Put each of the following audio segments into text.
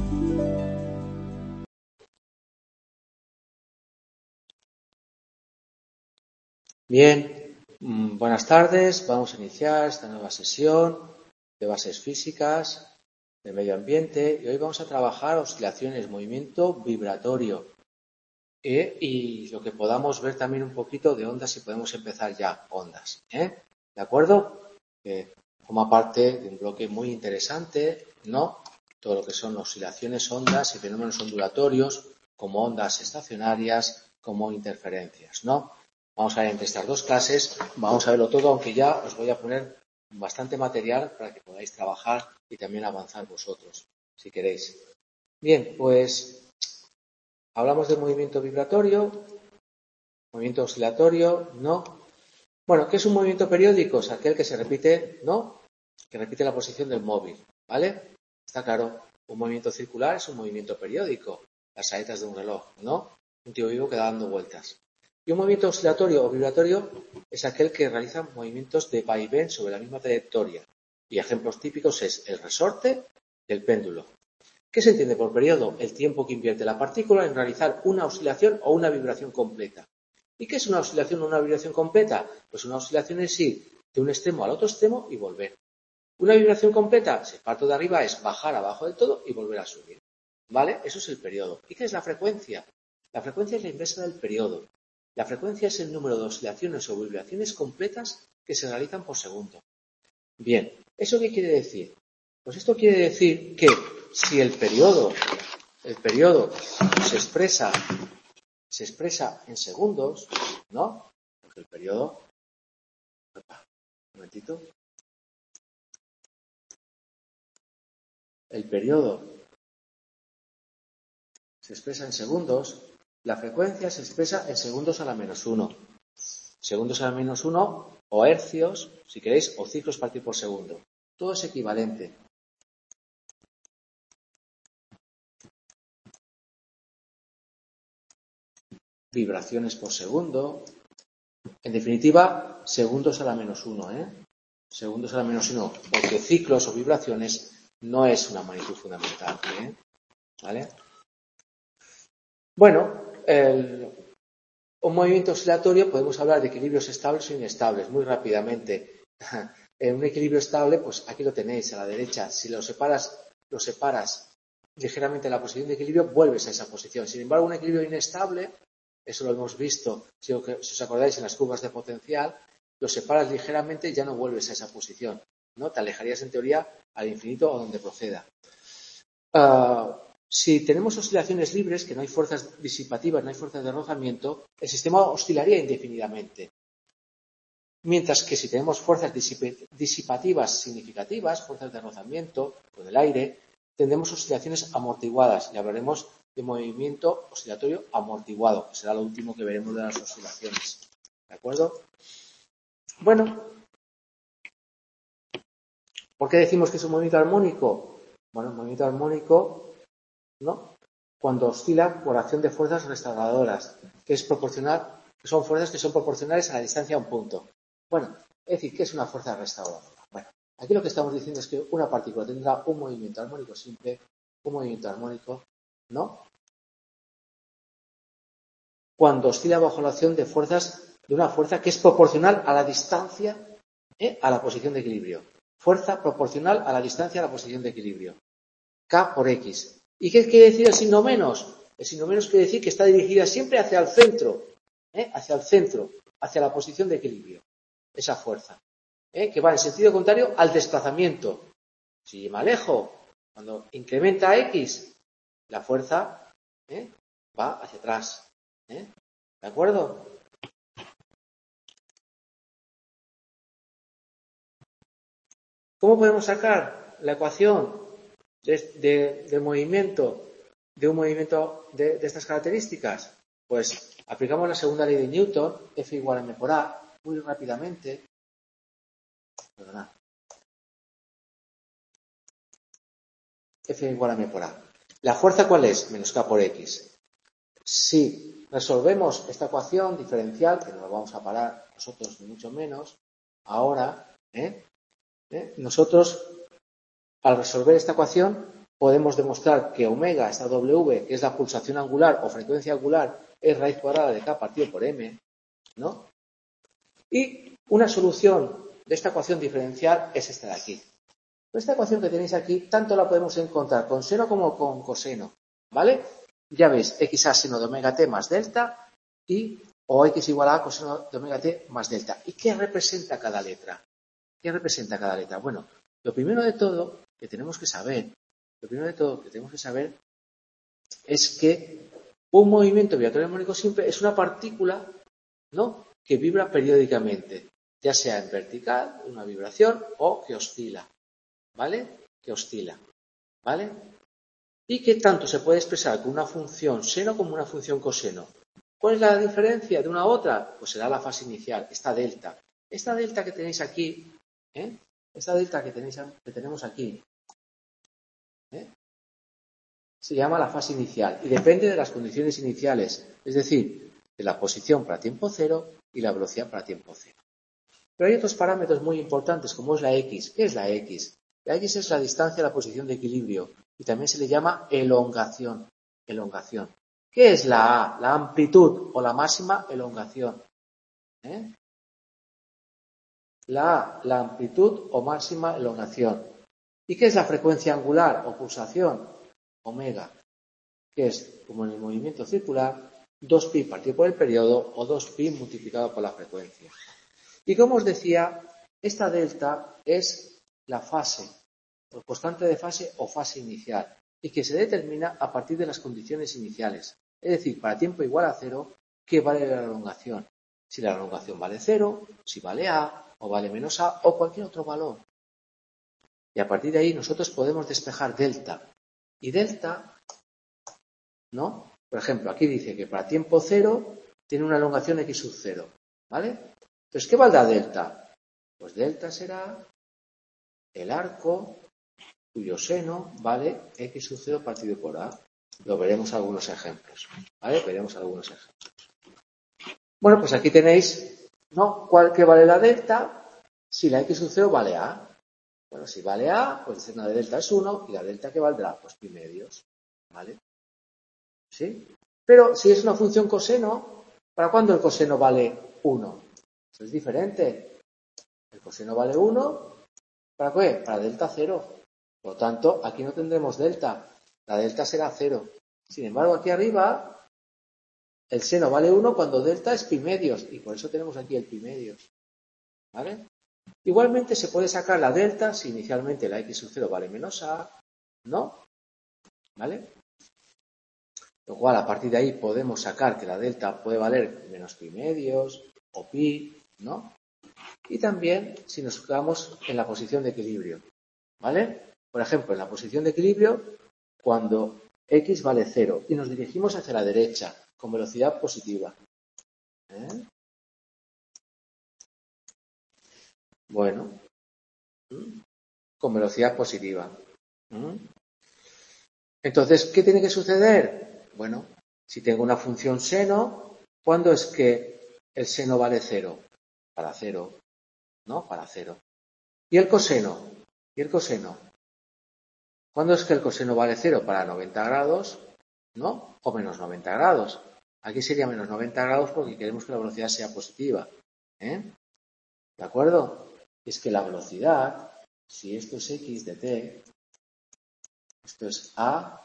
Bien, buenas tardes. Vamos a iniciar esta nueva sesión de bases físicas del medio ambiente y hoy vamos a trabajar oscilaciones, movimiento vibratorio y lo que podamos ver también un poquito de ondas y podemos empezar ya ondas. ¿De acuerdo? Forma parte de un bloque muy interesante, ¿no? Todo lo que son oscilaciones, ondas y fenómenos ondulatorios como ondas estacionarias, como interferencias, ¿no? Vamos a ver entre estas dos clases, vamos a verlo todo, aunque ya os voy a poner bastante material para que podáis trabajar y también avanzar vosotros, si queréis. Bien, pues hablamos de movimiento vibratorio, movimiento oscilatorio, ¿no? Bueno, ¿qué es un movimiento periódico? Es aquel que se repite, ¿no? Que repite la posición del móvil, ¿vale? Está claro, un movimiento circular es un movimiento periódico, las saetas de un reloj, ¿no? Un tío vivo que da dando vueltas. Y un movimiento oscilatorio o vibratorio es aquel que realiza movimientos de vaivén sobre la misma trayectoria. Y ejemplos típicos es el resorte y el péndulo. ¿Qué se entiende por periodo? El tiempo que invierte la partícula en realizar una oscilación o una vibración completa. ¿Y qué es una oscilación o una vibración completa? Pues una oscilación es ir de un extremo al otro extremo y volver. Una vibración completa, si parto de arriba, es bajar abajo del todo y volver a subir. ¿Vale? Eso es el periodo. ¿Y qué es la frecuencia? La frecuencia es la inversa del periodo. La frecuencia es el número de oscilaciones o vibraciones completas que se realizan por segundo. Bien, ¿eso qué quiere decir? Pues esto quiere decir que si el periodo se expresa en segundos, ¿no? Porque el periodo, un momentito, el periodo se expresa en segundos, la frecuencia se expresa en segundos a la menos 1. Segundos a la menos 1 o hercios, si queréis, o ciclos partir por segundo. Todo es equivalente. Vibraciones por segundo. En definitiva, segundos a la menos 1, Segundos a la menos 1, porque ciclos o vibraciones no es una magnitud fundamental, ¿Vale? Bueno, un movimiento oscilatorio podemos hablar de equilibrios estables o inestables, muy rápidamente. En un equilibrio estable, pues aquí lo tenéis, a la derecha. Si lo separas ligeramente de la posición de equilibrio, vuelves a esa posición. Sin embargo, un equilibrio inestable, eso lo hemos visto, si os acordáis, en las curvas de potencial, lo separas ligeramente y ya no vuelves a esa posición, ¿no? Te alejarías en teoría al infinito o donde proceda. Si tenemos oscilaciones libres, que no hay fuerzas disipativas, no hay fuerzas de rozamiento, el sistema oscilaría indefinidamente. Mientras que si tenemos fuerzas disipativas significativas, fuerzas de rozamiento con el aire, tendremos oscilaciones amortiguadas y hablaremos de movimiento oscilatorio amortiguado, que será lo último que veremos de las oscilaciones. ¿De acuerdo? Bueno, ¿por qué decimos que es un movimiento armónico? Bueno, un movimiento armónico, ¿no? Cuando oscila por acción de fuerzas restauradoras, que son fuerzas que son proporcionales a la distancia a un punto. Bueno, es decir, ¿qué es una fuerza restauradora? Bueno, aquí lo que estamos diciendo es que una partícula tendrá un movimiento armónico simple, un movimiento armónico, ¿no? Cuando oscila bajo la acción de una fuerza que es proporcional a la distancia a la posición de equilibrio. Fuerza proporcional a la distancia a la posición de equilibrio. K por X. ¿Y qué quiere decir el signo menos? El signo menos quiere decir que está dirigida siempre hacia el centro, hacia la posición de equilibrio. Esa fuerza, que va en sentido contrario al desplazamiento. Si me alejo, cuando incrementa X, la fuerza va hacia atrás. ¿De acuerdo? ¿Cómo podemos sacar la ecuación de movimiento, de un movimiento de estas características? Pues aplicamos la segunda ley de Newton, F igual a m por A, muy rápidamente. Perdonad. F igual a m por A. ¿La fuerza cuál es? Menos K por X. Si resolvemos esta ecuación diferencial, que no lo vamos a parar nosotros ni mucho menos, ahora, nosotros, al resolver esta ecuación, podemos demostrar que omega, esta W, que es la pulsación angular o frecuencia angular, es raíz cuadrada de K partido por M, ¿no? Y una solución de esta ecuación diferencial es esta de aquí. Esta ecuación que tenéis aquí, tanto la podemos encontrar con seno como con coseno, ¿vale? Ya veis, xa seno de omega t más delta o x igual a coseno de omega t más delta. ¿Y qué representa cada letra? ¿Qué representa cada letra? Bueno, lo primero de todo que tenemos que saber es que un movimiento vibratorio armónico simple es una partícula, ¿no?, que vibra periódicamente, ya sea en vertical, una vibración, o que oscila, ¿vale? Que oscila, ¿vale? Y que tanto se puede expresar con una función seno como una función coseno. ¿Cuál es la diferencia de una a otra? Pues será la fase inicial, esta delta. Esta delta que tenéis aquí, esta delta que tenemos aquí, se llama la fase inicial y depende de las condiciones iniciales, es decir, de la posición para tiempo cero y la velocidad para tiempo cero. Pero hay otros parámetros muy importantes como es la X. ¿Qué es la X? La X es la distancia a la posición de equilibrio y también se le llama elongación. ¿Qué es la A? La amplitud o la máxima elongación. La amplitud o máxima elongación. ¿Y qué es la frecuencia angular o pulsación? Omega, que es, como en el movimiento circular, 2pi partido por el periodo o 2pi multiplicado por la frecuencia. Y como os decía, esta delta es la fase, o constante de fase o fase inicial, y que se determina a partir de las condiciones iniciales. Es decir, para tiempo igual a cero, ¿qué vale la elongación? Si la elongación vale 0, si vale A, o vale menos A, o cualquier otro valor. Y a partir de ahí nosotros podemos despejar delta. Y delta, ¿no? Por ejemplo, aquí dice que para tiempo cero tiene una elongación x sub 0, ¿vale? Entonces, ¿qué valdrá delta? Pues delta será el arco cuyo seno vale x sub 0 partido por a. Lo veremos algunos ejemplos, ¿vale? Veremos algunos ejemplos. Bueno, pues aquí tenéis, ¿no?, ¿cuál que vale la delta? Si la x sub 0 vale a. Bueno, si vale a, pues el seno de delta es 1 y la delta ¿qué valdrá? Pues pi medios, ¿vale? ¿Sí? Pero si es una función coseno, ¿para cuándo el coseno vale 1? Eso es diferente. El coseno vale 1, ¿para qué? Para delta 0. Por lo tanto, aquí no tendremos delta. La delta será 0. Sin embargo, aquí arriba, el seno vale 1 cuando delta es pi medios. Y por eso tenemos aquí el pi medios. ¿Vale? Igualmente se puede sacar la delta si inicialmente la x sub 0 vale menos a, ¿no? ¿Vale? Lo cual, a partir de ahí podemos sacar que la delta puede valer menos pi medios o pi, ¿no? Y también si nos quedamos en la posición de equilibrio, ¿vale? Por ejemplo, en la posición de equilibrio, cuando x vale 0 y nos dirigimos hacia la derecha con velocidad positiva. Bueno, con velocidad positiva. Entonces, ¿qué tiene que suceder? Bueno, si tengo una función seno, ¿cuándo es que el seno vale 0? Para 0, ¿no? Para 0. ¿Y el coseno? ¿Cuándo es que el coseno vale 0? Para 90 grados, ¿no? O menos 90 grados. Aquí sería menos 90 grados porque queremos que la velocidad sea positiva. ¿De acuerdo? Es que la velocidad, si esto es x de t, esto es a,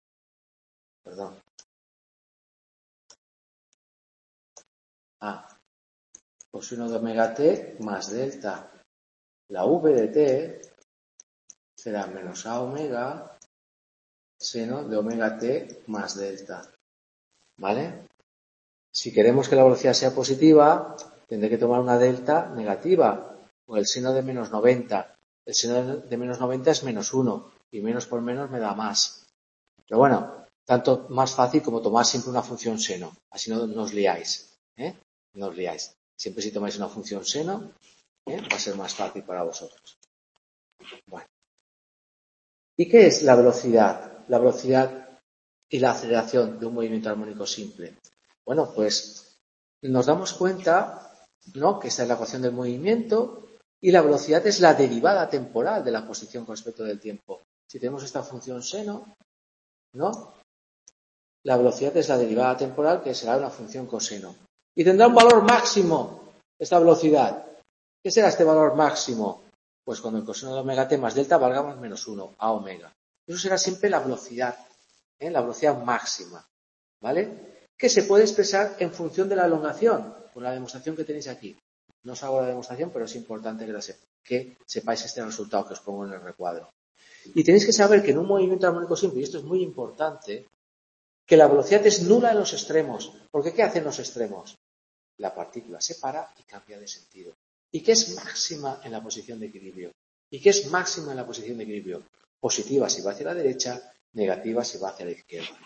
coseno de omega t más delta. La v de t será menos a omega seno de omega t más delta. ¿Vale? Si queremos que la velocidad sea positiva, tendré que tomar una delta negativa, o el seno de menos 90. El seno de menos 90 es menos 1, y menos por menos me da más. Pero bueno, tanto más fácil como tomar siempre una función seno. Así no os liáis. No os liáis. Siempre si tomáis una función seno, va a ser más fácil para vosotros. Bueno. ¿Y qué es la velocidad? La velocidad y la aceleración de un movimiento armónico simple. Bueno, pues nos damos cuenta, ¿no?, que esta es la ecuación del movimiento y la velocidad es la derivada temporal de la posición con respecto del tiempo. Si tenemos esta función seno, ¿no? La velocidad es la derivada temporal, que será una función coseno. Y tendrá un valor máximo esta velocidad. ¿Qué será este valor máximo? Pues cuando el coseno de omega t más delta valga más menos 1, a omega. Eso será siempre la velocidad, la velocidad máxima, ¿vale? Que se puede expresar en función de la elongación, con la demostración que tenéis aquí. No os hago la demostración, pero es importante que sepáis este resultado que os pongo en el recuadro. Y tenéis que saber que en un movimiento armónico simple, y esto es muy importante, que la velocidad es nula en los extremos. Porque ¿qué hacen los extremos? La partícula se para y cambia de sentido. ¿Y qué es máxima en la posición de equilibrio? ¿Y qué es máxima en la posición de equilibrio? Positiva si va hacia la derecha, negativa si va hacia la izquierda.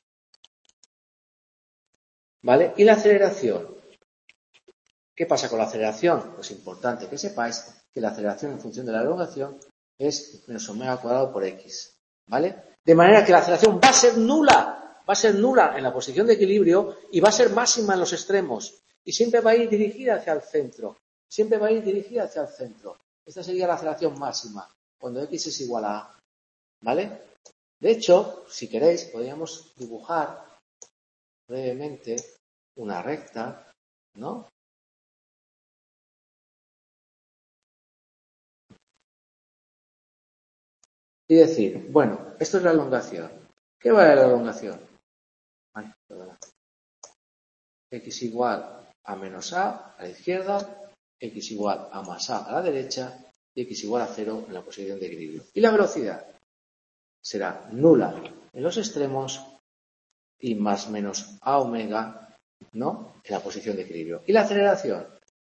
¿Vale? ¿Y la aceleración? ¿Qué pasa con la aceleración? Pues importante que sepáis que la aceleración en función de la elongación es menos omega al cuadrado por x. ¿Vale? De manera que la aceleración va a ser nula. Va a ser nula en la posición de equilibrio y va a ser máxima en los extremos. Y siempre va a ir dirigida hacia el centro. Siempre va a ir dirigida hacia el centro. Esta sería la aceleración máxima, cuando x es igual a a. ¿Vale? De hecho, si queréis, podríamos dibujar brevemente una recta, ¿no? Y decir, bueno, esto es la elongación. ¿Qué vale la elongación? Ay, perdona. X igual a menos a la izquierda, x igual a más a la derecha y x igual a 0 en la posición de equilibrio. Y la velocidad será nula en los extremos y más menos a omega, ¿no?, en la posición de equilibrio. Y la aceleración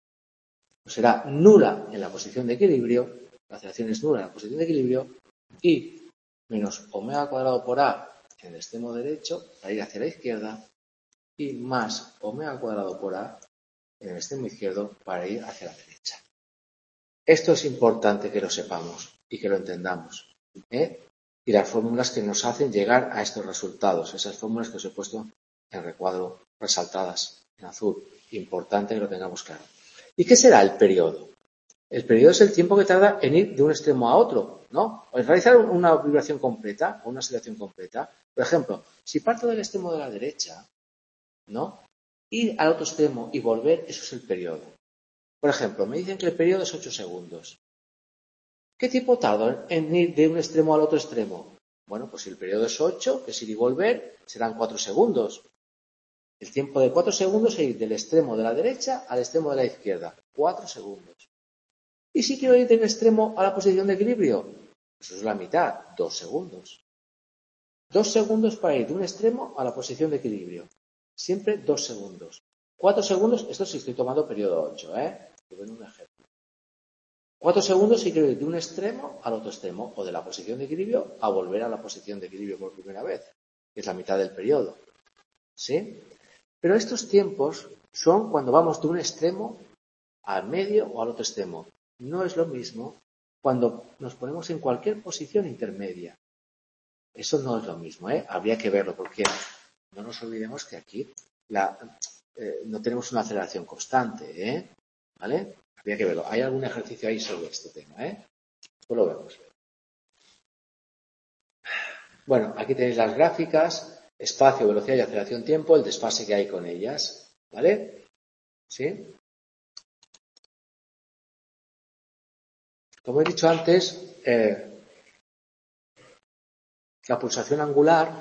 será nula en la posición de equilibrio, la aceleración es nula en la posición de equilibrio, y menos omega cuadrado por a en el extremo derecho para ir hacia la izquierda y más omega cuadrado por a en el extremo izquierdo para ir hacia la derecha. Esto es importante que lo sepamos y que lo entendamos, ¿eh? Y las fórmulas que nos hacen llegar a estos resultados, esas fórmulas que os he puesto en recuadro resaltadas en azul. Importante que lo tengamos claro. ¿Y qué será el periodo? El periodo es el tiempo que tarda en ir de un extremo a otro, ¿no? O en realizar una vibración completa o una oscilación completa. Por ejemplo, si parto del extremo de la derecha, ¿no?, ir al otro extremo y volver, eso es el periodo. Por ejemplo, me dicen que el periodo es 8 segundos. ¿Qué tiempo tardo en ir de un extremo al otro extremo? Bueno, pues si el periodo es 8, que es ir y volver, serán 4 segundos. El tiempo de 4 segundos es ir del extremo de la derecha al extremo de la izquierda. 4 segundos. ¿Y si quiero ir del extremo a la posición de equilibrio? Eso es la mitad, 2 segundos. 2 segundos para ir de un extremo a la posición de equilibrio. Siempre 2 segundos. 4 segundos, esto sí estoy tomando periodo 8, Te doy un ejemplo. 4 segundos si quiero ir de un extremo al otro extremo, o de la posición de equilibrio a volver a la posición de equilibrio por primera vez, que es la mitad del periodo. ¿Sí? Pero estos tiempos son cuando vamos de un extremo al medio o al otro extremo. No es lo mismo cuando nos ponemos en cualquier posición intermedia. Eso no es lo mismo, Habría que verlo, porque no nos olvidemos que aquí no tenemos una aceleración constante, ¿vale? Habría que verlo. Hay algún ejercicio ahí sobre este tema, Pues lo vemos. Bueno, aquí tenéis las gráficas, espacio, velocidad y aceleración tiempo, el desfase que hay con ellas, ¿vale? ¿Sí? Como he dicho antes, la pulsación angular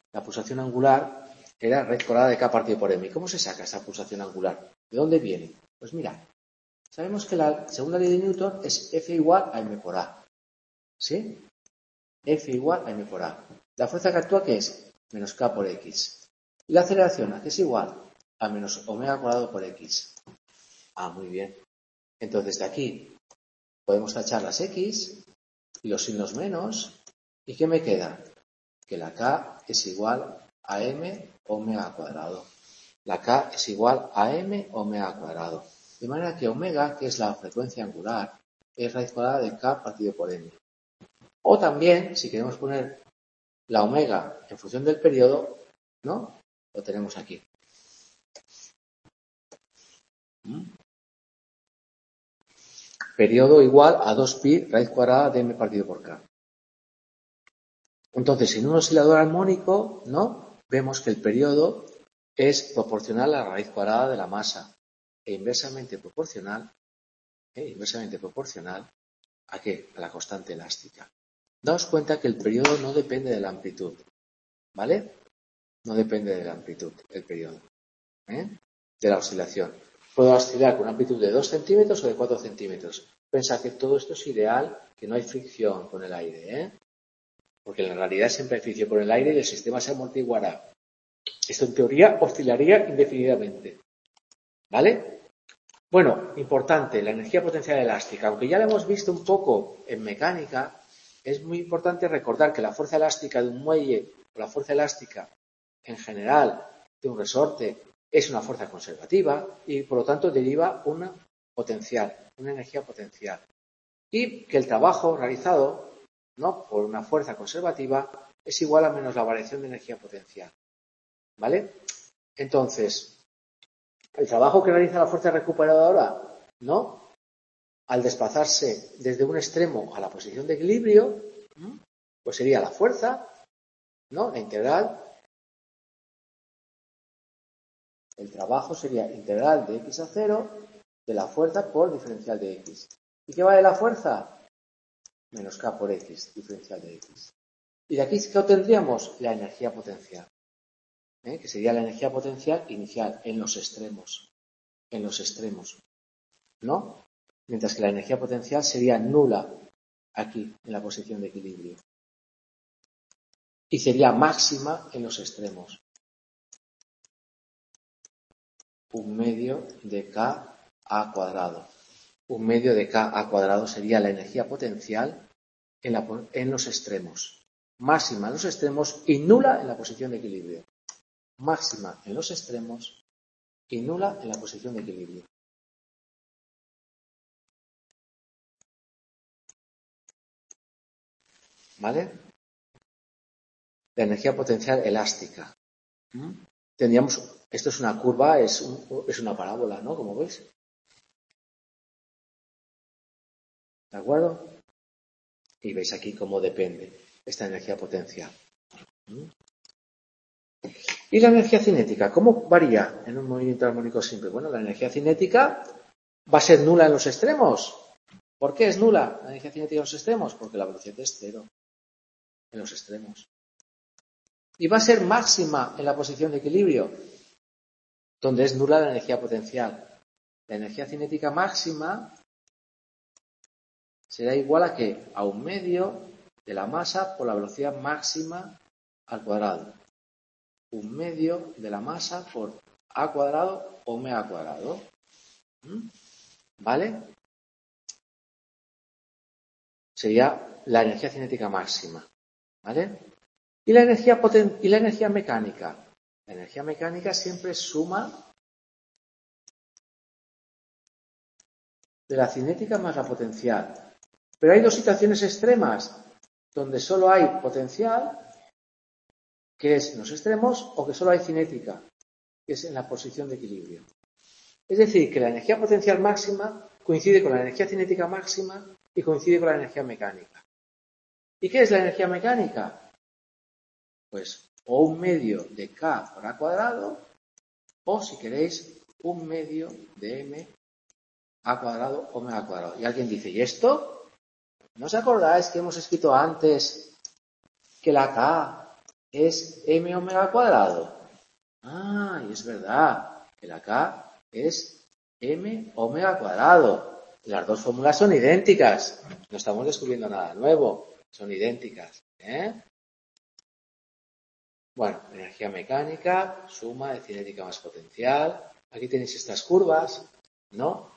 era raíz cuadrada de k partido por m. ¿Y cómo se saca esa pulsación angular? ¿De dónde viene? Pues mirad, sabemos que la segunda ley de Newton es F igual a m por a. ¿Sí? F igual a m por a. La fuerza que actúa, ¿qué es? Menos k por x. Y la aceleración, ¿a qué es igual? A menos omega cuadrado por x. Ah, muy bien. Entonces de aquí podemos tachar las x y los signos menos. ¿Y qué me queda? Que la k es igual a m omega cuadrado. La k es igual a m omega cuadrado. De manera que omega, que es la frecuencia angular, es raíz cuadrada de k partido por m. O también, si queremos poner la omega en función del periodo, ¿no?, lo tenemos aquí. Periodo igual a 2pi raíz cuadrada de m partido por k. Entonces, en un oscilador armónico, ¿no? Vemos que el periodo es proporcional a la raíz cuadrada de la masa e inversamente proporcional ¿a qué? A la constante elástica. Daos cuenta que el periodo no depende de la amplitud, ¿vale? No depende de la amplitud, el periodo, de la oscilación. Puedo oscilar con una amplitud de 2 centímetros o de 4 centímetros. Pensad que todo esto es ideal, que no hay fricción con el aire, porque en la realidad siempre hay fricción con el aire y el sistema se amortiguará. Esto en teoría oscilaría indefinidamente, ¿vale? Bueno, importante, la energía potencial elástica. Aunque ya la hemos visto un poco en mecánica, es muy importante recordar que la fuerza elástica de un muelle o la fuerza elástica en general de un resorte es una fuerza conservativa y por lo tanto deriva una potencial, una energía potencial. Y que el trabajo realizado, ¿no?, por una fuerza conservativa es igual a menos la variación de energía potencial. ¿Vale? Entonces, el trabajo que realiza la fuerza recuperadora, ¿no?, al desplazarse desde un extremo a la posición de equilibrio, pues sería la fuerza, ¿no?, la integral. El trabajo sería integral de x a 0 de la fuerza por diferencial de x. ¿Y qué vale la fuerza? Menos k por x, diferencial de x. Y de aquí, ¿qué obtendríamos? La energía potencial, que sería la energía potencial inicial en los extremos, ¿no? Mientras que la energía potencial sería nula aquí, en la posición de equilibrio. Y sería máxima en los extremos. 1/2 de k a cuadrado. 1/2 de k a cuadrado sería la energía potencial en los extremos. Máxima en los extremos y nula en la posición de equilibrio. Máxima en los extremos y nula en la posición de equilibrio. ¿Vale? La energía potencial elástica. Tendríamos, esto es una curva, es una parábola, ¿no? Como veis. ¿De acuerdo? Y veis aquí cómo depende esta energía potencial. ¿Y la energía cinética? ¿Cómo varía en un movimiento armónico simple? Bueno, la energía cinética va a ser nula en los extremos. ¿Por qué es nula la energía cinética en los extremos? Porque la velocidad es cero en los extremos. Y va a ser máxima en la posición de equilibrio, donde es nula la energía potencial. La energía cinética máxima será igual a ¿qué? A 1/2 de la masa por la velocidad máxima al cuadrado. 1/2 de la masa por a cuadrado omega cuadrado. ¿Vale? Sería la energía cinética máxima. ¿Vale? ¿Y la energía mecánica? La energía mecánica siempre es suma de la cinética más la potencial. Pero hay dos situaciones extremas donde solo hay potencial, que es en los extremos, o que solo hay cinética, que es en la posición de equilibrio. Es decir, que la energía potencial máxima coincide con la energía cinética máxima y coincide con la energía mecánica. ¿Y qué es la energía mecánica? Pues o 1/2 de k por a cuadrado, o si queréis, 1/2 de m a cuadrado omega cuadrado. Y alguien dice, ¿y esto? ¿No os acordáis que hemos escrito antes que la k es m omega cuadrado? Ah, y es verdad que la k es m omega cuadrado. Las dos fórmulas son idénticas. No estamos descubriendo nada nuevo. Son idénticas. Bueno, energía mecánica, suma de cinética más potencial. Aquí tenéis estas curvas, ¿no?,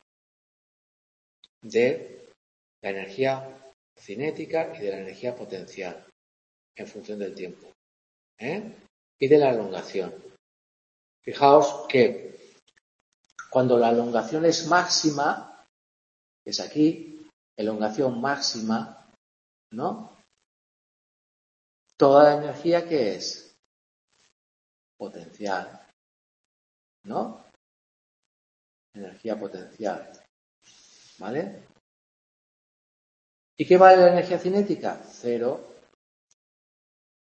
de la energía cinética y de la energía potencial en función del tiempo. Y de la elongación. Fijaos que cuando la elongación es máxima, que es aquí, elongación máxima, ¿no? Toda la energía que es potencial, ¿no? Energía potencial, ¿vale? ¿Y qué vale la energía cinética? 0.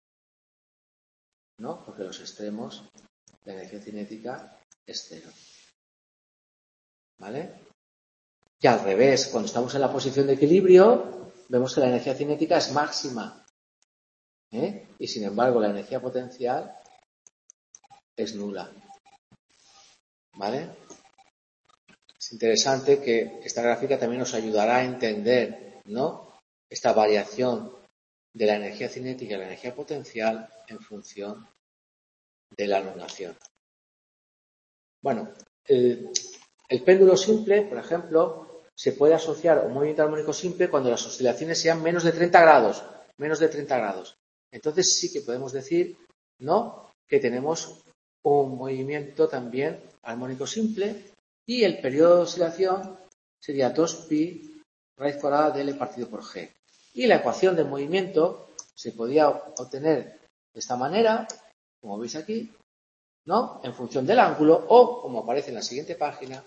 ¿no? Porque los extremos, la energía cinética es cero. ¿Vale? Y al revés, cuando estamos en la posición de equilibrio, vemos que la energía cinética es máxima. Y sin embargo, la energía potencial es nula. ¿Vale? Es interesante que esta gráfica también nos ayudará a entender, ¿no?, esta variación de la energía cinética y la energía potencial en función de la anulación. Bueno, el péndulo simple, por ejemplo, se puede asociar a un movimiento armónico simple cuando las oscilaciones sean menos de 30 grados. Menos de 30 grados. Entonces sí que podemos decir, ¿no?, que tenemos un movimiento también armónico simple y el periodo de oscilación sería 2pi raíz cuadrada de L partido por G. Y la ecuación del movimiento se podía obtener de esta manera, como veis aquí, ¿no?, en función del ángulo o, como aparece en la siguiente página,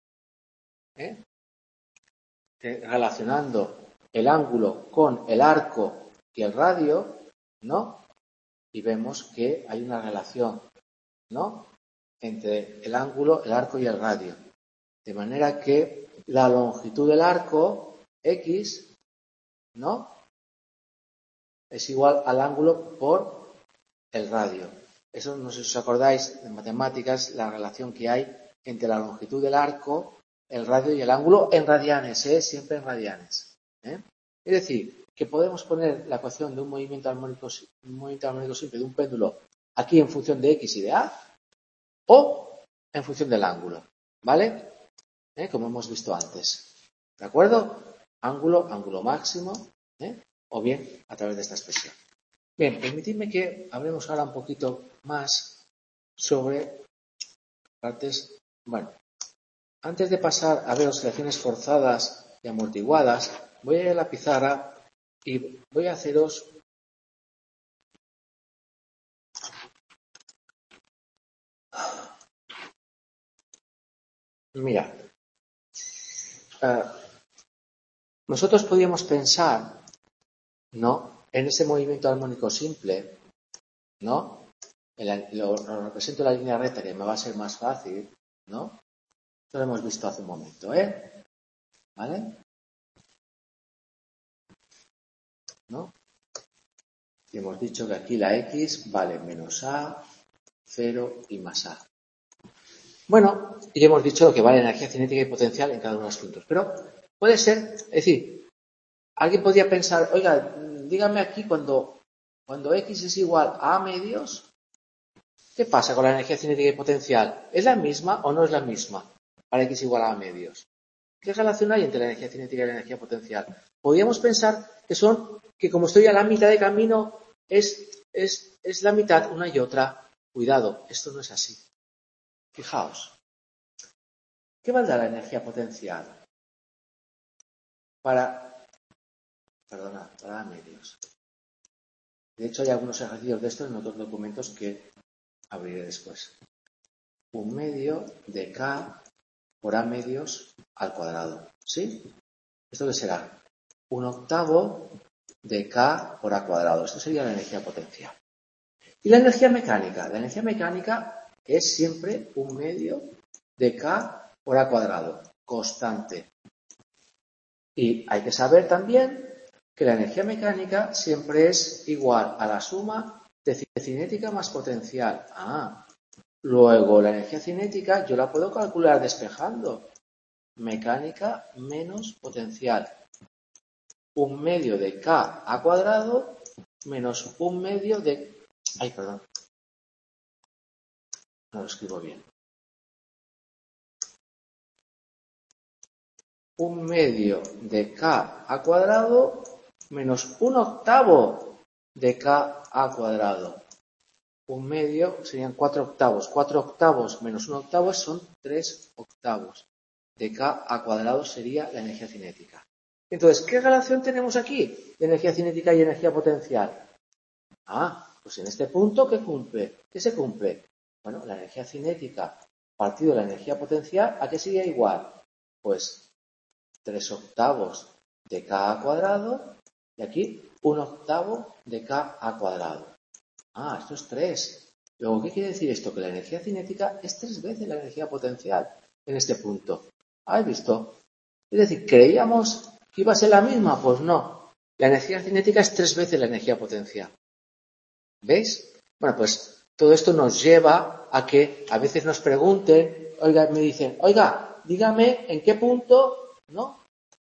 relacionando el ángulo con el arco y el radio, ¿no? Y vemos que hay una relación, ¿no?, entre el ángulo, el arco y el radio. De manera que la longitud del arco, X, ¿no?, es igual al ángulo por el radio. Eso, no sé si os acordáis, en matemáticas, la relación que hay entre la longitud del arco, el radio y el ángulo en radianes, siempre en radianes. Es decir, que podemos poner la ecuación de un movimiento armónico simple de un péndulo aquí en función de X y de A o en función del ángulo, ¿vale? Como hemos visto antes. ¿De acuerdo? Ángulo máximo, o bien a través de esta expresión. Bien, permitidme que hablemos ahora un poquito más sobre partes. Bueno, antes de pasar a ver oscilaciones forzadas y amortiguadas, voy a ir a la pizarra y voy a haceros mirad. Nosotros podríamos pensar, ¿no?, en ese movimiento armónico simple, ¿no? Lo represento en la línea recta, que me va a ser más fácil, ¿no? Esto lo hemos visto hace un momento, ¿vale? ¿No? Y hemos dicho que aquí la X vale menos A, 0 y más A. Bueno, y hemos dicho lo que vale energía cinética y potencial en cada uno de los puntos. Pero puede ser, es decir, alguien podría pensar, oiga, dígame aquí cuando X es igual a medios, ¿qué pasa con la energía cinética y potencial? ¿Es la misma o no es la misma para X igual a medios? ¿Qué relación hay entre la energía cinética y la energía potencial? Podríamos pensar que como estoy a la mitad de camino, es la mitad una y otra. Cuidado, esto no es así. Fijaos. ¿Qué valdrá la energía potencial para medios? De hecho, hay algunos ejercicios de estos en otros documentos que abriré después. 1/2 de K por A medios al cuadrado. ¿Sí? ¿Esto qué será? 1/8 de K por A cuadrado. Esto sería la energía potencial. ¿Y la energía mecánica? La energía mecánica es siempre 1/2 de K por A cuadrado. Constante. Y hay que saber también que la energía mecánica siempre es igual a la suma de cinética más potencial. Luego la energía cinética yo la puedo calcular despejando. Mecánica menos potencial. 1/2 de K a cuadrado menos 1/2 de... Ay, perdón. No lo escribo bien. 1/2 de K a cuadrado menos 1/8 de K a cuadrado. 1/2 serían 4 octavos. 4 octavos menos 1/8 son 3 octavos. De K a cuadrado sería la energía cinética. Entonces, ¿qué relación tenemos aquí de energía cinética y energía potencial? Pues en este punto, ¿qué cumple? ¿Qué se cumple? Bueno, la energía cinética partido de la energía potencial, ¿a qué sería igual? Pues 3 octavos de K a cuadrado y aquí 1/8 de K a cuadrado. Esto es 3. Luego, ¿qué quiere decir esto? Que la energía cinética es 3 veces la energía potencial en este punto. ¿Habéis visto? Es decir, ¿creíamos que iba a ser la misma? Pues no. La energía cinética es 3 veces la energía potencial. ¿Veis? Bueno, pues todo esto nos lleva a que a veces nos pregunten, me dicen, dígame en qué punto, ¿no?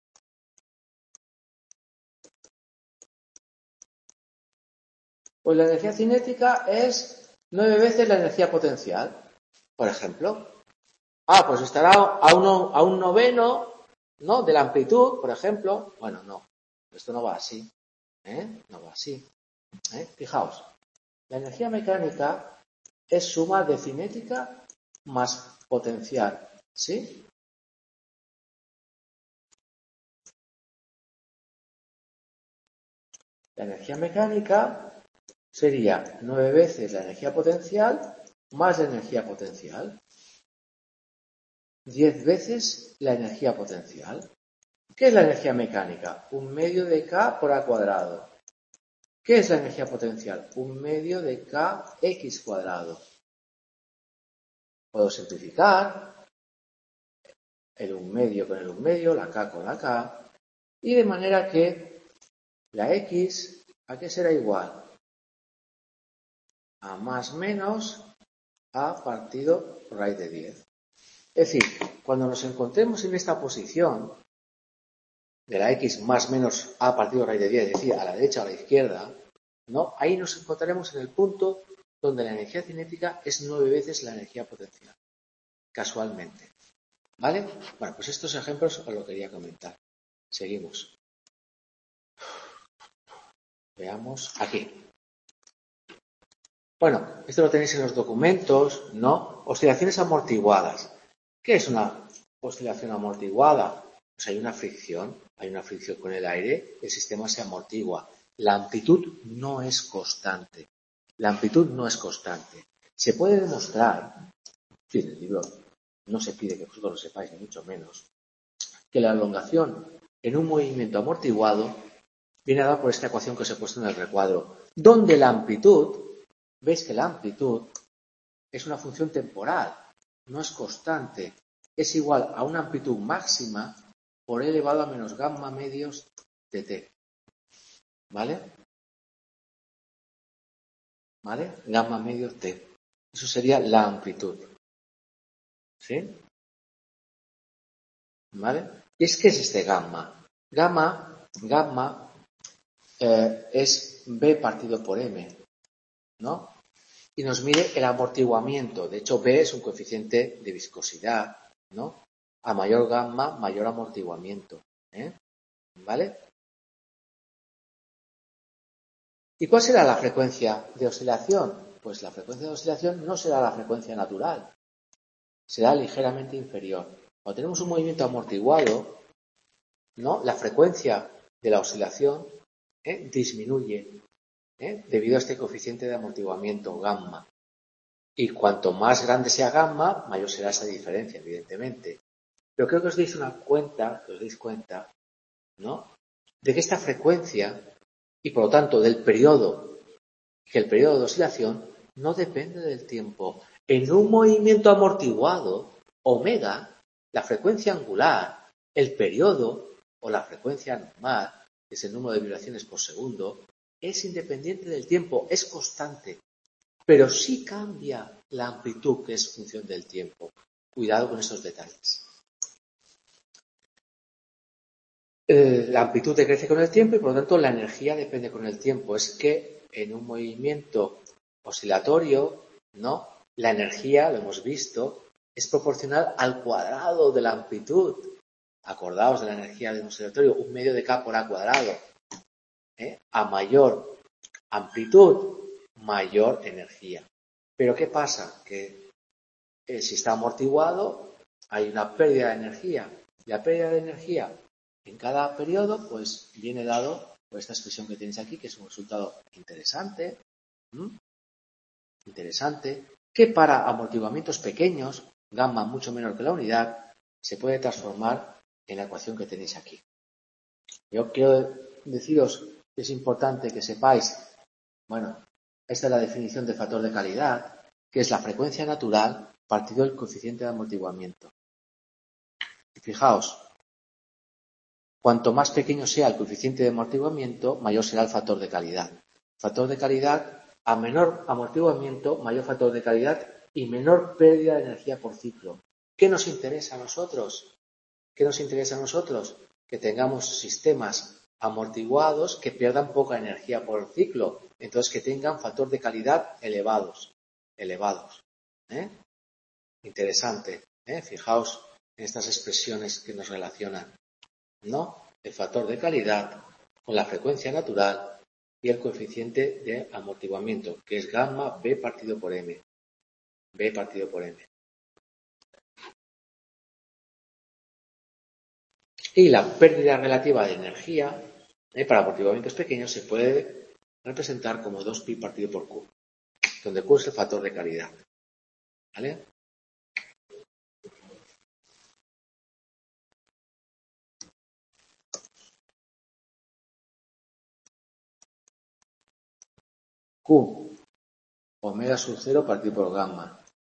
Pues la energía cinética es 9 veces la energía potencial, por ejemplo. Pues estará a un noveno, ¿no? De la amplitud, por ejemplo. Bueno, no. Esto no va así. No va así. Fijaos. La energía mecánica es suma de cinética más potencial. ¿Sí? La energía mecánica sería 9 veces la energía potencial más la energía potencial. 10 veces la energía potencial. ¿Qué es la energía mecánica? Un medio de K por A cuadrado. ¿Qué es la energía potencial? Un medio de Kx cuadrado. Puedo simplificar el 1 medio con el 1 medio, la K con la K, y de manera que la X, ¿a qué será igual? A más menos A partido raíz de 10. Es decir, cuando nos encontremos en esta posición de la X más menos A partido raíz de 10, es decir, a la derecha o a la izquierda, ¿no? Ahí nos encontraremos en el punto donde la energía cinética es 9 veces la energía potencial, casualmente. ¿Vale? Bueno, pues estos ejemplos os lo quería comentar. Seguimos. Veamos aquí. Bueno, esto lo tenéis en los documentos, ¿no? Oscilaciones amortiguadas. ¿Qué es una oscilación amortiguada? Pues hay una fricción con el aire, el sistema se amortigua. La amplitud no es constante. Se puede demostrar, en el libro no se pide que vosotros lo sepáis, ni mucho menos, que la elongación en un movimiento amortiguado viene dada por esta ecuación que os he puesto en el recuadro, donde la amplitud, veis que la amplitud es una función temporal, no es constante, es igual a una amplitud máxima por e elevado a menos gamma medios de t. ¿Vale? Gamma medios t. Eso sería la amplitud. ¿Sí? ¿Vale? ¿Y qué es este gamma? Gamma es B partido por M, ¿no? Y nos mide el amortiguamiento. De hecho, B es un coeficiente de viscosidad, ¿no? A mayor gamma, mayor amortiguamiento. ¿Vale? ¿Y cuál será la frecuencia de oscilación? Pues la frecuencia de oscilación no será la frecuencia natural, será ligeramente inferior. Cuando tenemos un movimiento amortiguado, ¿no? La frecuencia de la oscilación disminuye debido a este coeficiente de amortiguamiento, gamma. Y cuanto más grande sea gamma, mayor será esa diferencia, evidentemente. Pero creo que os deis cuenta, ¿no? De que esta frecuencia, y por lo tanto del periodo, que el periodo de oscilación no depende del tiempo. En un movimiento amortiguado, omega, la frecuencia angular, el periodo o la frecuencia normal, que es el número de vibraciones por segundo, es independiente del tiempo, es constante. Pero sí cambia la amplitud, que es función del tiempo. Cuidado con esos detalles. La amplitud decrece con el tiempo y por lo tanto la energía depende con el tiempo. Es que en un movimiento oscilatorio, ¿no? La energía, lo hemos visto, es proporcional al cuadrado de la amplitud. Acordaos de la energía de un oscilatorio, un medio de K por A cuadrado. A mayor amplitud, mayor energía. Pero ¿qué pasa? Que si está amortiguado, hay una pérdida de energía. La pérdida de energía en cada periodo, pues viene dado por esta expresión que tenéis aquí, que es un resultado interesante, que para amortiguamientos pequeños, gamma mucho menor que la unidad, se puede transformar en la ecuación que tenéis aquí. Yo quiero deciros que es importante que sepáis, Esta es la definición del factor de calidad, que es la frecuencia natural partido del coeficiente de amortiguamiento. Y fijaos, cuanto más pequeño sea el coeficiente de amortiguamiento, mayor será el factor de calidad. Factor de calidad, a menor amortiguamiento, mayor factor de calidad y menor pérdida de energía por ciclo. ¿Qué nos interesa a nosotros? ¿Qué nos interesa a nosotros? Que tengamos sistemas amortiguados que pierdan poca energía por ciclo. Entonces, que tengan factor de calidad elevados. Interesante. Fijaos en estas expresiones que nos relacionan, ¿no? El factor de calidad con la frecuencia natural y el coeficiente de amortiguamiento, que es gamma B partido por M. B partido por M. Y la pérdida relativa de energía para amortiguamientos pequeños se puede representar como 2pi partido por Q, donde Q es el factor de calidad. ¿Vale? Q, omega sub 0 partido por gamma.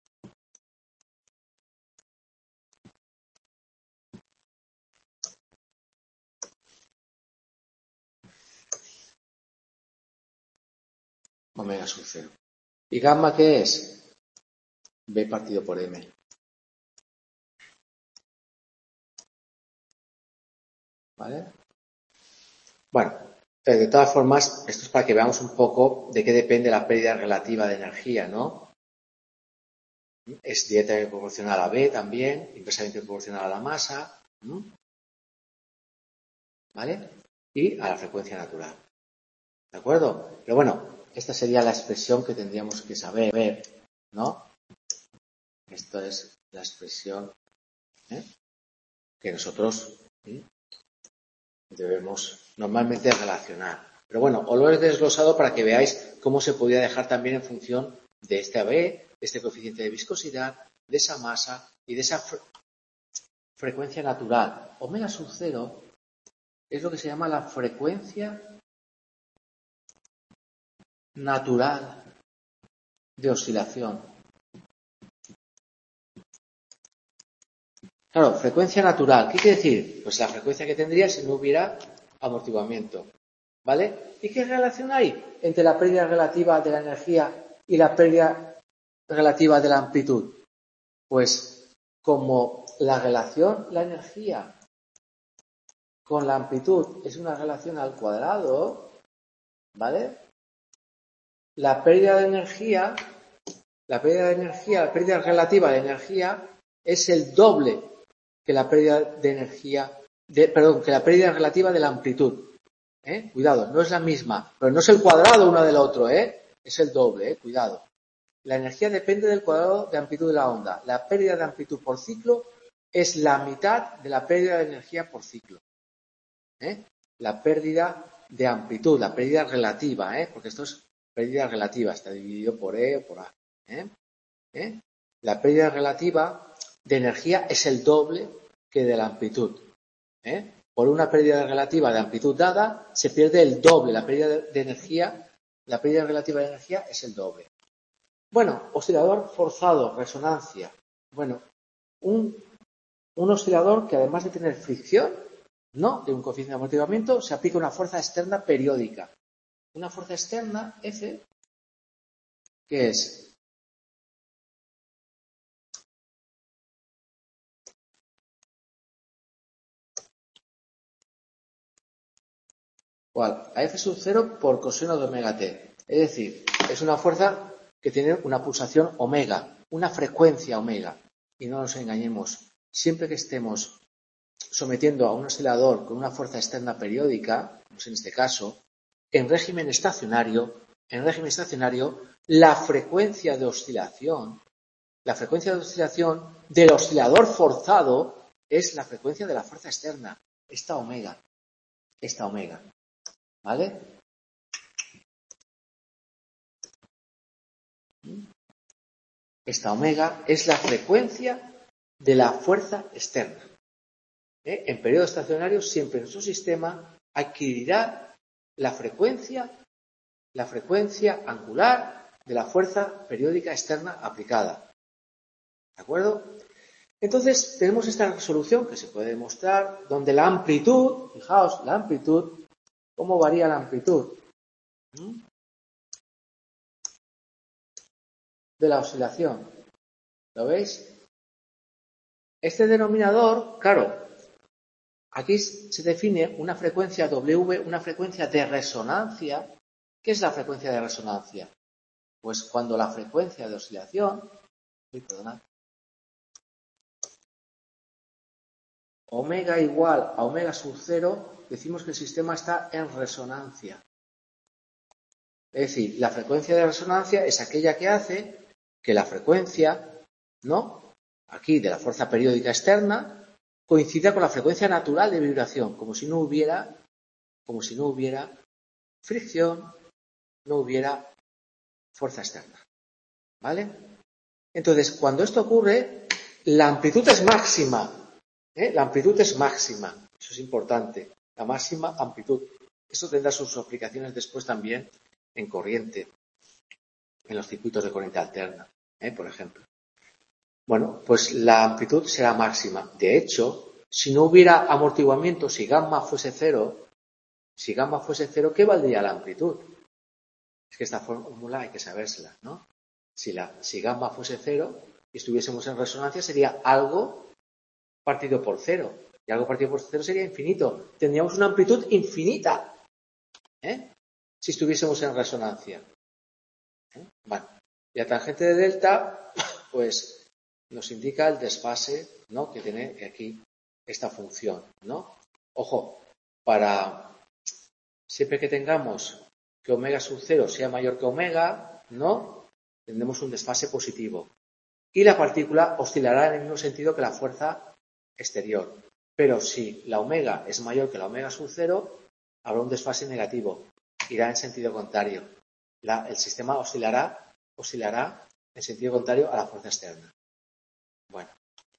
Omega sub 0. ¿Y gamma qué es? B partido por M. ¿Vale? Bueno, de todas formas, esto es para que veamos un poco de qué depende la pérdida relativa de energía, ¿no? Es directamente proporcional a B también, inversamente proporcional a la masa, ¿vale? Y a la frecuencia natural. ¿De acuerdo? Pero bueno, esta sería la expresión que tendríamos que saber, ¿no? Esto es la expresión que nosotros debemos normalmente relacionar. Pero bueno, os lo he desglosado para que veáis cómo se podría dejar también en función de este AB, de este coeficiente de viscosidad, de esa masa y de esa frecuencia natural. Omega sub 0 es lo que se llama la frecuencia natural de oscilación. Claro, frecuencia natural. ¿Qué quiere decir? Pues la frecuencia que tendría si no hubiera amortiguamiento. ¿Vale? ¿Y qué relación hay entre la pérdida relativa de la energía y la pérdida relativa de la amplitud? Pues como la relación, la energía con la amplitud es una relación al cuadrado, ¿vale? La pérdida de energía, la pérdida relativa de energía es el doble que la pérdida de energía, que la pérdida relativa de la amplitud. Cuidado, no es la misma, pero no es el cuadrado uno del otro, es el doble, cuidado. La energía depende del cuadrado de amplitud de la onda. La pérdida de amplitud por ciclo es la mitad de la pérdida de energía por ciclo. La pérdida de amplitud, la pérdida relativa, porque esto es pérdida relativa, está dividido por E o por A. La pérdida relativa de energía es el doble que de la amplitud. Por una pérdida relativa de amplitud dada, se pierde el doble. La pérdida de energía, la pérdida relativa de energía es el doble. Bueno, oscilador forzado, resonancia. Bueno, un oscilador que además de tener fricción, ¿no?, de un coeficiente de amortiguamiento, se aplica una fuerza externa periódica. Una fuerza externa, F, que es igual a F sub 0 por coseno de omega t. Es decir, es una fuerza que tiene una pulsación omega, una frecuencia omega. Y no nos engañemos, siempre que estemos sometiendo a un oscilador con una fuerza externa periódica, como es en este caso, en régimen estacionario, la frecuencia de oscilación del oscilador forzado es la frecuencia de la fuerza externa, esta omega. ¿Vale? Esta omega es la frecuencia de la fuerza externa. En periodo estacionario, siempre nuestro sistema adquirirá la frecuencia la frecuencia angular de la fuerza periódica externa aplicada. ¿De acuerdo? Entonces, tenemos esta resolución que se puede demostrar, donde la amplitud, fijaos, la amplitud, ¿cómo varía la amplitud? De la oscilación. ¿Lo veis? Este denominador, claro, aquí se define una frecuencia W, una frecuencia de resonancia. ¿Qué es la frecuencia de resonancia? Pues cuando la frecuencia de oscilación, omega igual a omega sub 0, decimos que el sistema está en resonancia. Es decir, la frecuencia de resonancia es aquella que hace que la frecuencia, ¿no?, aquí de la fuerza periódica externa, coincida con la frecuencia natural de vibración, como si no hubiera fricción, no hubiera fuerza externa. ¿Vale? Entonces, cuando esto ocurre, la amplitud es máxima. La amplitud es máxima. Eso es importante. La máxima amplitud. Eso tendrá sus aplicaciones después también en corriente, en los circuitos de corriente alterna, por ejemplo. Bueno, pues la amplitud será máxima. De hecho, si no hubiera amortiguamiento, si gamma fuese cero, ¿qué valdría la amplitud? Es que esta fórmula hay que sabérsela, ¿no? Si gamma fuese cero y estuviésemos en resonancia, sería algo partido por cero. Y algo partido por cero sería infinito. Tendríamos una amplitud infinita, si estuviésemos en resonancia. Bueno, y la tangente de delta, pues nos indica el desfase, ¿no?, que tiene aquí esta función, ¿no? Ojo, para siempre que tengamos que omega sub 0 sea mayor que omega, ¿no?, tendremos un desfase positivo. Y la partícula oscilará en el mismo sentido que la fuerza exterior. Pero si la omega es mayor que la omega sub 0, habrá un desfase negativo. Irá en sentido contrario. El sistema oscilará en sentido contrario a la fuerza externa. Bueno,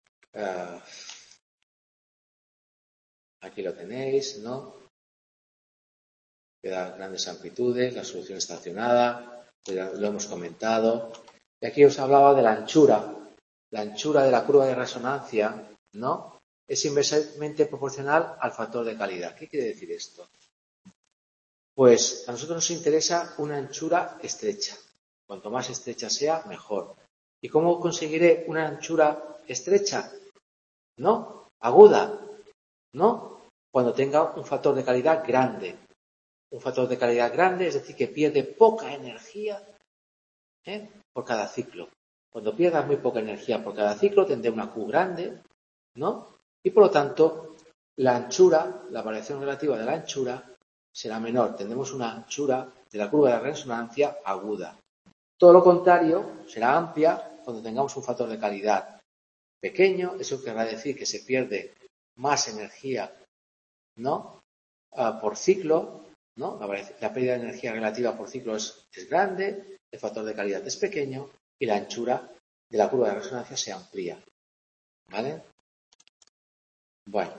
aquí lo tenéis, ¿no? Quedan grandes amplitudes, la solución estacionada, lo hemos comentado. Y aquí os hablaba de la anchura. La anchura de la curva de resonancia, ¿no?, es inversamente proporcional al factor de calidad. ¿Qué quiere decir esto? Pues a nosotros nos interesa una anchura estrecha. Cuanto más estrecha sea, mejor. ¿Y cómo conseguiré una anchura estrecha? ¿No? Aguda. ¿No? Cuando tenga un factor de calidad grande. Un factor de calidad grande, es decir, que pierde poca energía por cada ciclo. Cuando pierdas muy poca energía por cada ciclo, tendré una Q grande, ¿no? Y por lo tanto, la anchura, la variación relativa de la anchura, será menor. Tendremos una anchura de la curva de resonancia aguda. Todo lo contrario, será amplia cuando tengamos un factor de calidad pequeño. Eso querrá decir que se pierde más energía, ¿no?, por ciclo, ¿no? La pérdida de energía relativa por ciclo es grande, el factor de calidad es pequeño y la anchura de la curva de resonancia se amplía. ¿Vale? Bueno,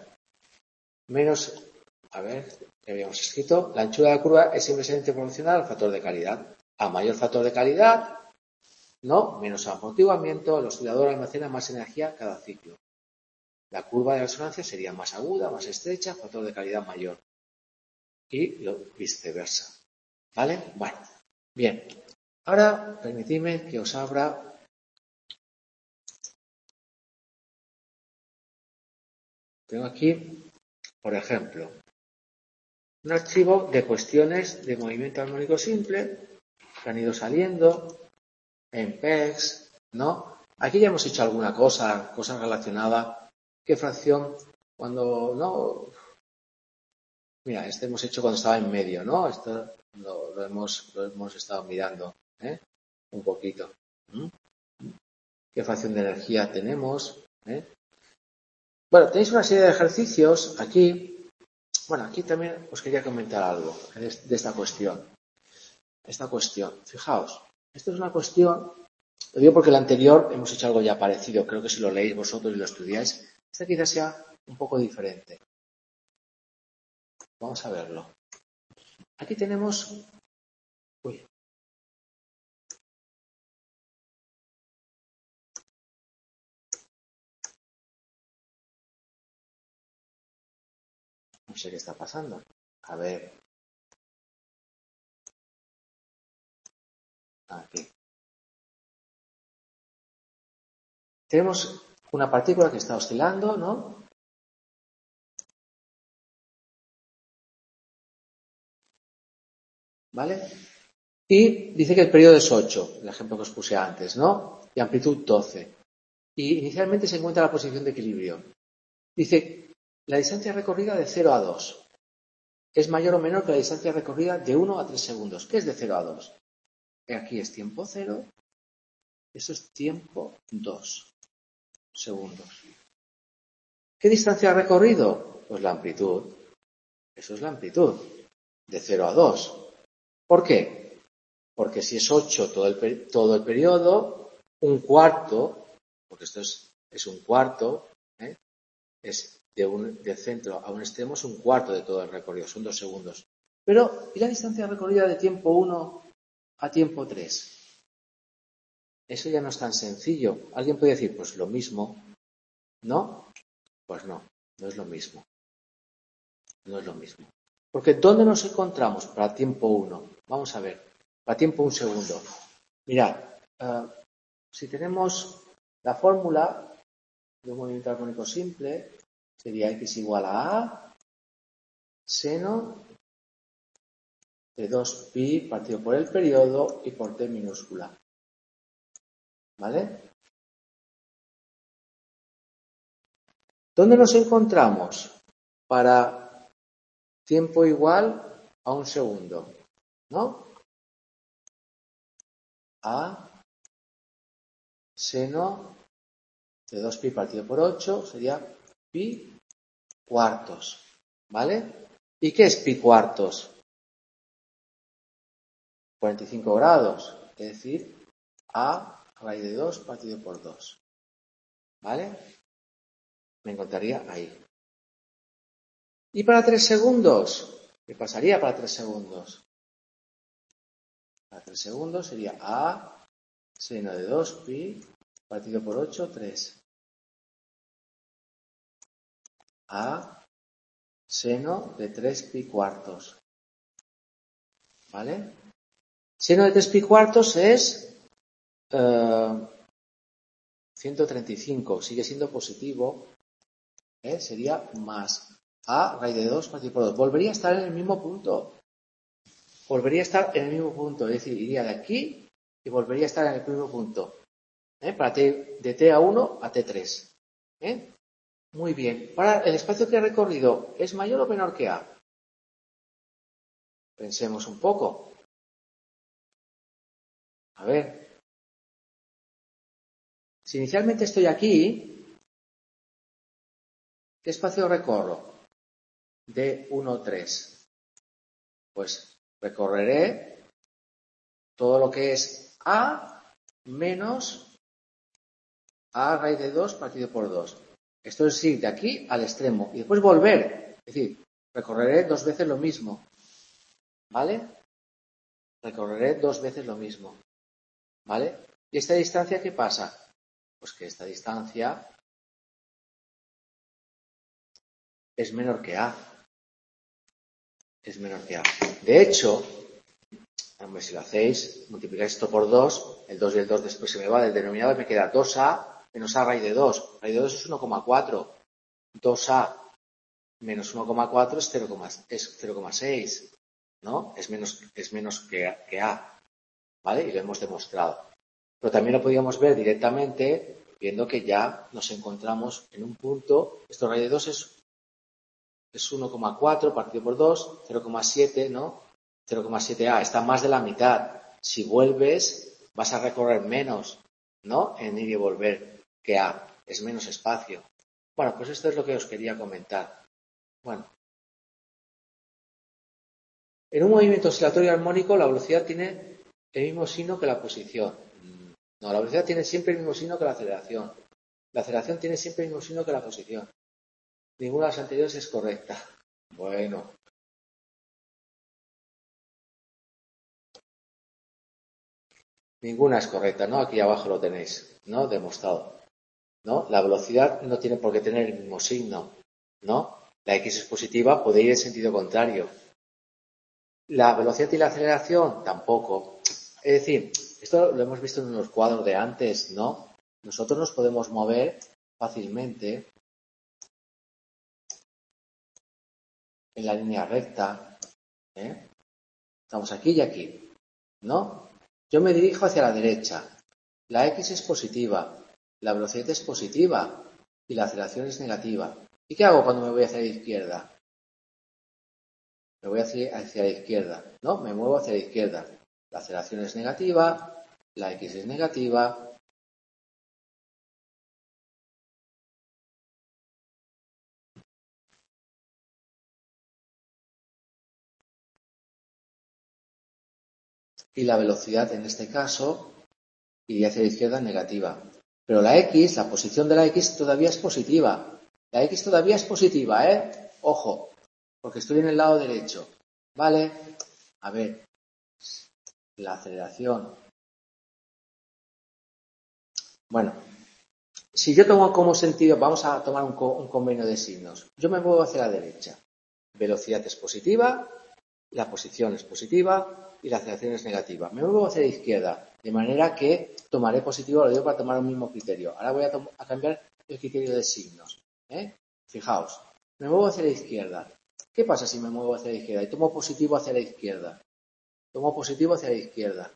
¿qué habíamos escrito? La anchura de la curva es inversamente proporcional al factor de calidad. A mayor factor de calidad, ¿no?, menos amortiguamiento, el oscilador almacena más energía cada ciclo. La curva de resonancia sería más aguda, más estrecha, factor de calidad mayor. Y viceversa. ¿Vale? Bueno, bien. Ahora, permitidme que os abra tengo aquí, por ejemplo, un archivo de cuestiones de movimiento armónico simple que han ido saliendo en PEX, ¿no? Aquí ya hemos hecho alguna cosa relacionada. ¿Qué fracción? Cuando, ¿no? Mira, hemos hecho cuando estaba en medio, ¿no? Esto lo hemos estado mirando, un poquito. ¿Qué fracción de energía tenemos? Bueno, tenéis una serie de ejercicios aquí. Bueno, aquí también os quería comentar algo de esta cuestión. Fijaos, esto es una cuestión, lo digo porque la anterior hemos hecho algo ya parecido. Creo que si lo leéis vosotros y lo estudiáis, esta quizás sea un poco diferente. Vamos a verlo. Aquí tenemos Uy. No sé qué está pasando. A ver. Aquí. Tenemos una partícula que está oscilando, ¿no? ¿Vale? Y dice que el periodo es 8, el ejemplo que os puse antes, ¿no? Y amplitud 12. Y inicialmente se encuentra la posición de equilibrio. Dice, la distancia recorrida de 0 a 2 es mayor o menor que la distancia recorrida de 1 a 3 segundos. ¿Qué es de 0 a 2? Aquí es tiempo 0, eso es tiempo 2 segundos. ¿Qué distancia ha recorrido? Pues la amplitud. Eso es la amplitud, de 0 a 2. ¿Por qué? Porque si es 8 todo el periodo, un cuarto, porque esto es un cuarto, ¿eh? Es del centro a un extremo, es un cuarto de todo el recorrido, son 2 segundos. Pero, ¿y la distancia recorrida de tiempo 1 a tiempo 3? Eso ya no es tan sencillo. Alguien puede decir, pues lo mismo, ¿no? Pues no, no es lo mismo. No es lo mismo. Porque ¿dónde nos encontramos para tiempo 1? Vamos a ver, para tiempo 1 segundo. Mirad, si tenemos la fórmula de un movimiento armónico simple, sería x igual a seno de 2pi partido por el periodo y por t minúscula. ¿Vale? ¿Dónde nos encontramos para tiempo igual a 1 segundo? ¿No? A seno de 2pi partido por 8 sería pi cuartos. ¿Vale? ¿Y qué es pi cuartos? 45 grados. Es decir, a raíz de 2 partido por 2. ¿Vale? Me encontraría ahí. ¿Y para 3 segundos? ¿Qué pasaría para 3 segundos? Para 3 segundos sería a seno de 2pi partido por 8, 3. A seno de 3pi cuartos. ¿Vale? Seno de 3pi cuartos es 135. Sigue siendo positivo. Sería más a raíz de 2 partido por 2. Volvería a estar en el mismo punto. Es decir, iría de aquí y volvería a estar en el mismo punto. Para de t a 1 a t3. Muy bien. Ahora, ¿el espacio que ha recorrido es mayor o menor que a? Pensemos un poco. A ver. Si inicialmente estoy aquí, ¿qué espacio recorro? De 1 a 3. Pues recorreré todo lo que es a menos a raíz de 2 partido por 2. Esto es ir de aquí al extremo y después volver. Es decir, recorreré 2 veces lo mismo. ¿Vale? Recorreré 2 veces lo mismo. ¿Vale? ¿Y esta distancia qué pasa? Pues que esta distancia es menor que a. Es menor que a. De hecho, hombre, si lo hacéis, multiplicáis esto por 2, el 2 y el 2 después se me va del denominador y me queda 2a menos a raíz de 2. Raíz de 2 es 1,4. 2a menos 1,4 es 0,6. ¿No? Es menos que a. ¿Vale? Y lo hemos demostrado. Pero también lo podíamos ver directamente viendo que ya nos encontramos en un punto. Esto raíz de 2 es 1,4 partido por 2, 0,7, ¿no? 0,7a, está más de la mitad. Si vuelves, vas a recorrer menos, ¿no? En ir y volver que a. Es menos espacio. Bueno, pues esto es lo que os quería comentar. Bueno. En un movimiento oscilatorio armónico, la velocidad tiene el mismo signo que la posición. No, la velocidad tiene siempre el mismo signo que la aceleración. La aceleración tiene siempre el mismo signo que la posición. Ninguna de las anteriores es correcta. Bueno. Ninguna es correcta, ¿no? Aquí abajo lo tenéis, ¿no? Demostrado, ¿no? La velocidad no tiene por qué tener el mismo signo, ¿no? La X es positiva, puede ir en sentido contrario. La velocidad y la aceleración, tampoco. Es decir, esto lo hemos visto en los cuadros de antes, ¿no? Nosotros nos podemos mover fácilmente en la línea recta, ¿eh? Estamos aquí y aquí, ¿no? Yo me dirijo hacia la derecha. La X es positiva, la velocidad es positiva y la aceleración es negativa. ¿Y qué hago cuando me voy hacia la izquierda? Me voy hacia la izquierda, ¿no? Me muevo hacia la izquierda. La aceleración es negativa, la X es negativa. Y la velocidad en este caso iría hacia la izquierda negativa. Pero la X, la posición de la X todavía es positiva. La X todavía es positiva, ¿eh? Ojo, porque estoy en el lado derecho. ¿Vale? A ver, la aceleración. Bueno, si yo tomo como sentido, vamos a tomar un convenio de signos. Yo me muevo hacia la derecha. Velocidad es positiva, la posición es positiva y la aceleración es negativa. Me muevo hacia la izquierda, de manera que tomaré positivo, lo digo para tomar un mismo criterio. Ahora voy a cambiar el criterio de signos. Fijaos, me muevo hacia la izquierda. ¿Qué pasa si me muevo hacia la izquierda y tomo positivo hacia la izquierda? Tomo positivo hacia la izquierda.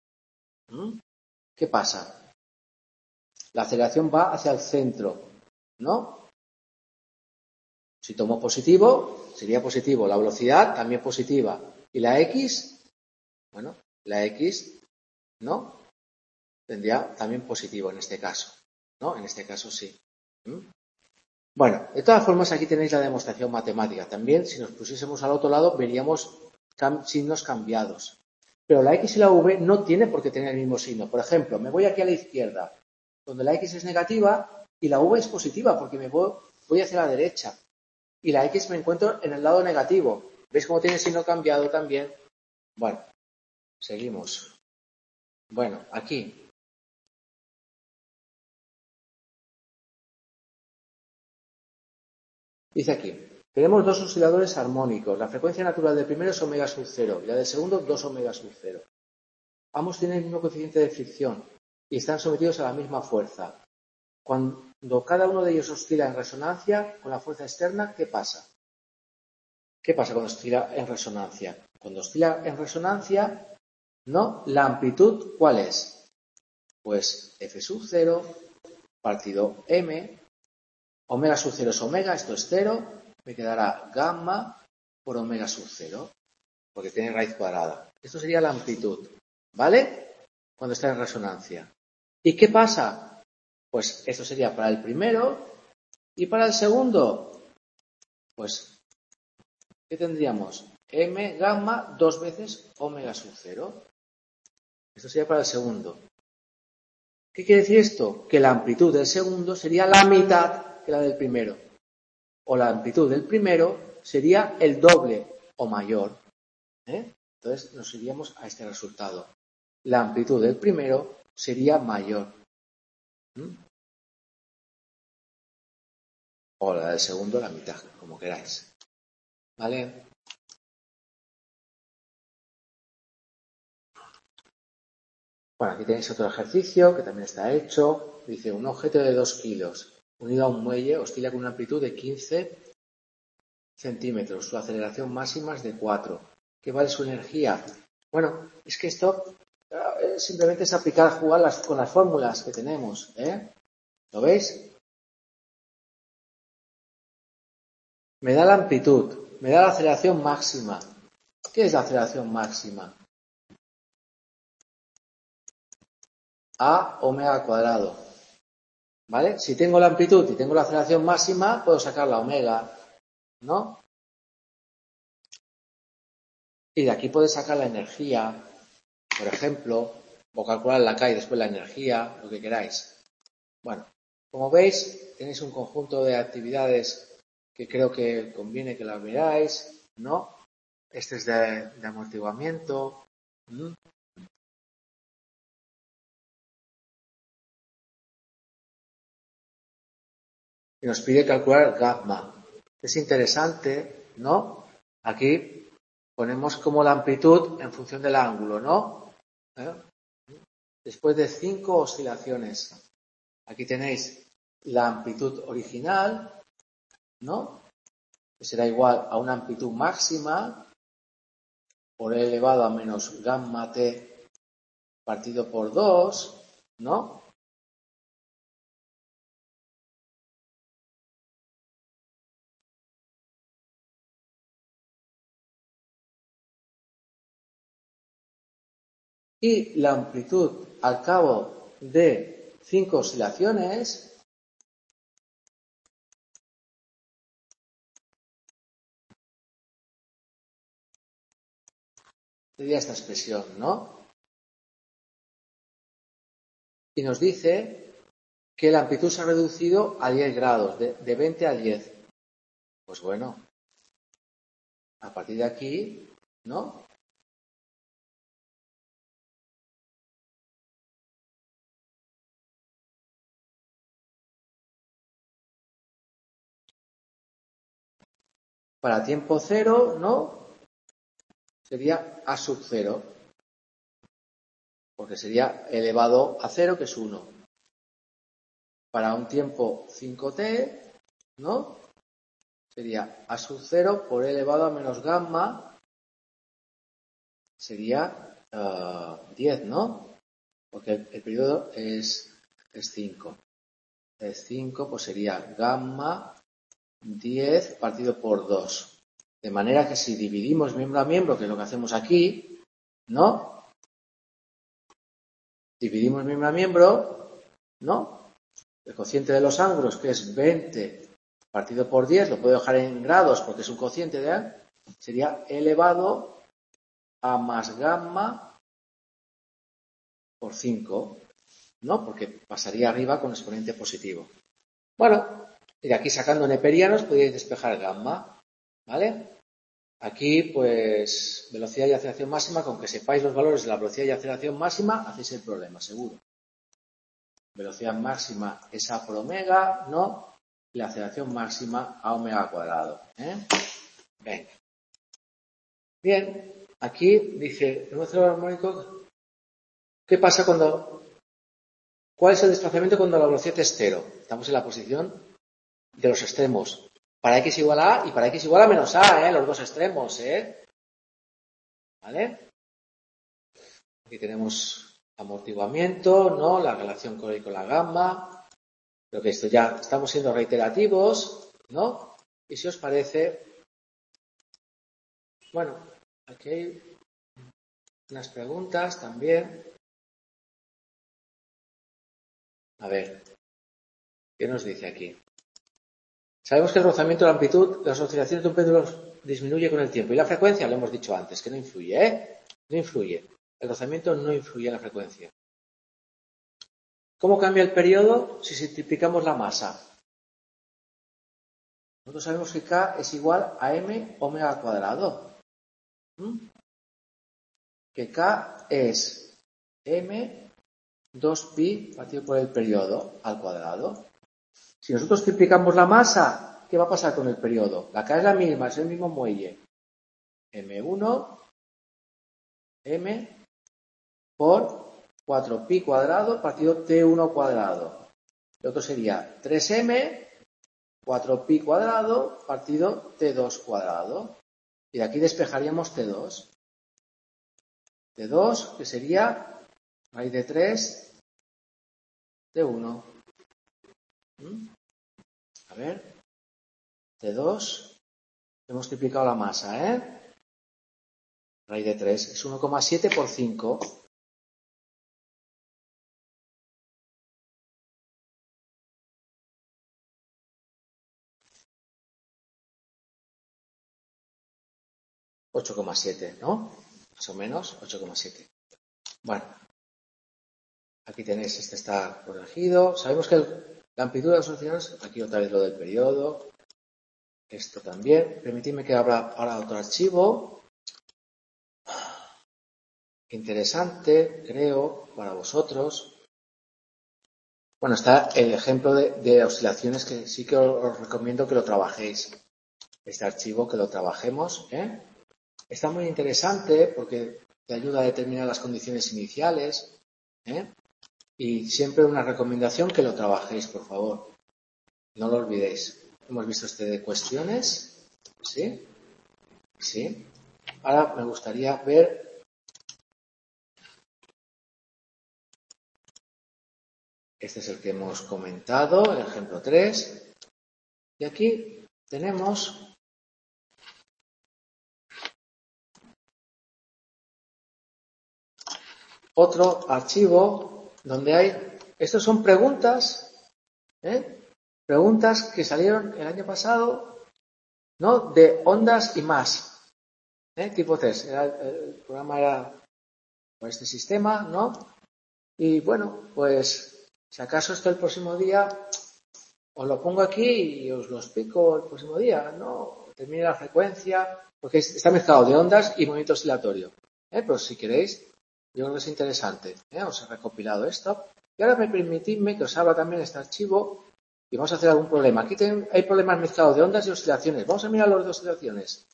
¿Qué pasa? La aceleración va hacia el centro, ¿no? Si tomo positivo, sería positivo. La velocidad también positiva. Y la X, bueno, la X, ¿no? Tendría también positivo en este caso, ¿no? En este caso sí. Bueno, de todas formas aquí tenéis la demostración matemática. También, si nos pusiésemos al otro lado, veríamos signos cambiados. Pero la X y la V no tienen por qué tener el mismo signo. Por ejemplo, me voy aquí a la izquierda, donde la X es negativa y la V es positiva, porque voy hacia la derecha. Y la X me encuentro en el lado negativo. ¿Veis cómo tiene el signo cambiado también? Bueno, seguimos. Bueno, aquí. Dice aquí, tenemos dos osciladores armónicos. La frecuencia natural del primero es omega sub 0 y la del segundo 2 omega sub 0. Ambos tienen el mismo coeficiente de fricción y están sometidos a la misma fuerza. Cuando cada uno de ellos oscila en resonancia con la fuerza externa, ¿qué pasa? ¿Qué pasa cuando oscila en resonancia? Cuando oscila en resonancia, ¿no? La amplitud, ¿cuál es? Pues F sub 0 partido M, omega sub 0 es omega, esto es 0, me quedará gamma por omega sub 0, porque tiene raíz cuadrada. Esto sería la amplitud, ¿vale? Cuando está en resonancia. ¿Y qué pasa? Pues esto sería para el primero y para el segundo, pues, ¿qué tendríamos? M gamma 2 veces omega sub 0. Esto sería para el segundo. ¿Qué quiere decir esto? Que la amplitud del segundo sería la mitad que la del primero. O la amplitud del primero sería el doble o mayor. Entonces nos iríamos a este resultado. La amplitud del primero sería mayor. O la del segundo la mitad, como queráis. ¿Vale? Bueno, aquí tenéis otro ejercicio que también está hecho. Dice, un objeto de 2 kilos unido a un muelle oscila con una amplitud de 15 centímetros. Su aceleración máxima es de 4. ¿Qué vale su energía? Bueno, es que esto simplemente es aplicar, jugar con las fórmulas que tenemos. ¿Lo veis? Me da la amplitud, me da la aceleración máxima. ¿Qué es la aceleración máxima? A omega cuadrado. ¿Vale? Si tengo la amplitud y tengo la aceleración máxima, puedo sacar la omega, ¿no? Y de aquí puedes sacar la energía, por ejemplo, o calcular la K y después la energía, lo que queráis. Bueno, como veis, tenéis un conjunto de actividades que creo que conviene que las veáis, ¿no? Este es de amortiguamiento. y nos pide calcular gamma. Es interesante, ¿no? Aquí ponemos como la amplitud en función del ángulo, ¿no? Después de 5 oscilaciones. Aquí tenéis la amplitud original, ¿no? Que será igual a una amplitud máxima por e elevado a menos gamma t partido por 2, ¿no? Y la amplitud al cabo de 5 oscilaciones sería esta expresión, ¿no? Y nos dice que la amplitud se ha reducido a 10 grados, de 20 a 10. Pues bueno, a partir de aquí, ¿no? Para tiempo cero, ¿no? Sería a sub 0, porque sería elevado a 0, que es 1. Para un tiempo 5t, ¿no? Sería a sub 0 por e elevado a menos gamma, sería 10, ¿no? Porque el periodo es 5. Es 5, pues sería gamma 10 partido por 2. De manera que si dividimos miembro a miembro, que es lo que hacemos aquí, ¿no? Dividimos miembro a miembro, ¿no? El cociente de los ángulos, que es 20 partido por 10, lo puedo dejar en grados porque es un cociente de A, sería elevado a más gamma por 5, ¿no? Porque pasaría arriba con exponente positivo. Bueno, y de aquí sacando neperianos podéis despejar gamma, ¿vale? Aquí, pues, velocidad y aceleración máxima, con que sepáis los valores de la velocidad y aceleración máxima, hacéis el problema, seguro. Velocidad máxima es A por omega, ¿no? Y la aceleración máxima a omega cuadrado, ¿eh? Venga. Bien, aquí dice, en un acelerador armónico, ¿qué pasa cuál es el desplazamiento cuando la velocidad es 0? Estamos en la posición de los extremos. Para x igual a A y para x igual a menos A, los dos extremos, ¿vale? Aquí tenemos amortiguamiento, ¿no? La relación con la gamma. Creo que esto ya estamos siendo reiterativos, ¿no? Y si os parece, bueno, aquí hay unas preguntas también. A ver, ¿qué nos dice aquí? Sabemos que el rozamiento de la amplitud, las oscilaciones de un péndulo disminuye con el tiempo. Y la frecuencia, lo hemos dicho antes, que no influye, No influye. El rozamiento no influye en la frecuencia. ¿Cómo cambia el periodo si multiplicamos la masa? Nosotros sabemos que K es igual a M omega al cuadrado. Que K es M 2pi partido por el periodo al cuadrado. Si nosotros multiplicamos la masa, ¿qué va a pasar con el periodo? La K es la misma, es el mismo muelle. M1 M por 4pi cuadrado partido T1 cuadrado. El otro sería 3M 4pi cuadrado partido T2 cuadrado. Y de aquí despejaríamos T2. T2, que sería raíz de 3 de 1. A ver. T2. Hemos multiplicado la masa, Raíz de 3. Es 1,7 por 5. $8,7, ¿no? Más o menos 8,7. Bueno, aquí tenéis, este está corregido. Sabemos que la amplitud de las oscilaciones, aquí otra vez lo del periodo. Esto también. Permitidme que abra ahora otro archivo. Interesante, creo, para vosotros. Bueno, está el ejemplo de oscilaciones que sí que os recomiendo que lo trabajéis. Este archivo que lo trabajemos, ¿eh? Está muy interesante porque te ayuda a determinar las condiciones iniciales, ¿eh? Y siempre una recomendación que lo trabajéis, por favor. No lo olvidéis. Hemos visto este de cuestiones, ¿sí? Sí. Ahora me gustaría ver este es el que hemos comentado, el ejemplo 3. Y aquí tenemos otro archivo donde hay, estos son preguntas, preguntas que salieron el año pasado, ¿no? De ondas y más, tipo 3. El programa era por este sistema, ¿no? Y bueno, pues si acaso esto el próximo día os lo pongo aquí y os lo explico el próximo día, ¿no? Termine la frecuencia, porque está mezclado de ondas y movimiento oscilatorio. Pero si queréis, yo creo que es interesante. Os he recopilado esto. Y ahora permitidme que os abra también este archivo y vamos a hacer algún problema. Aquí hay problemas mezclados de ondas y oscilaciones. Vamos a mirar los de oscilaciones.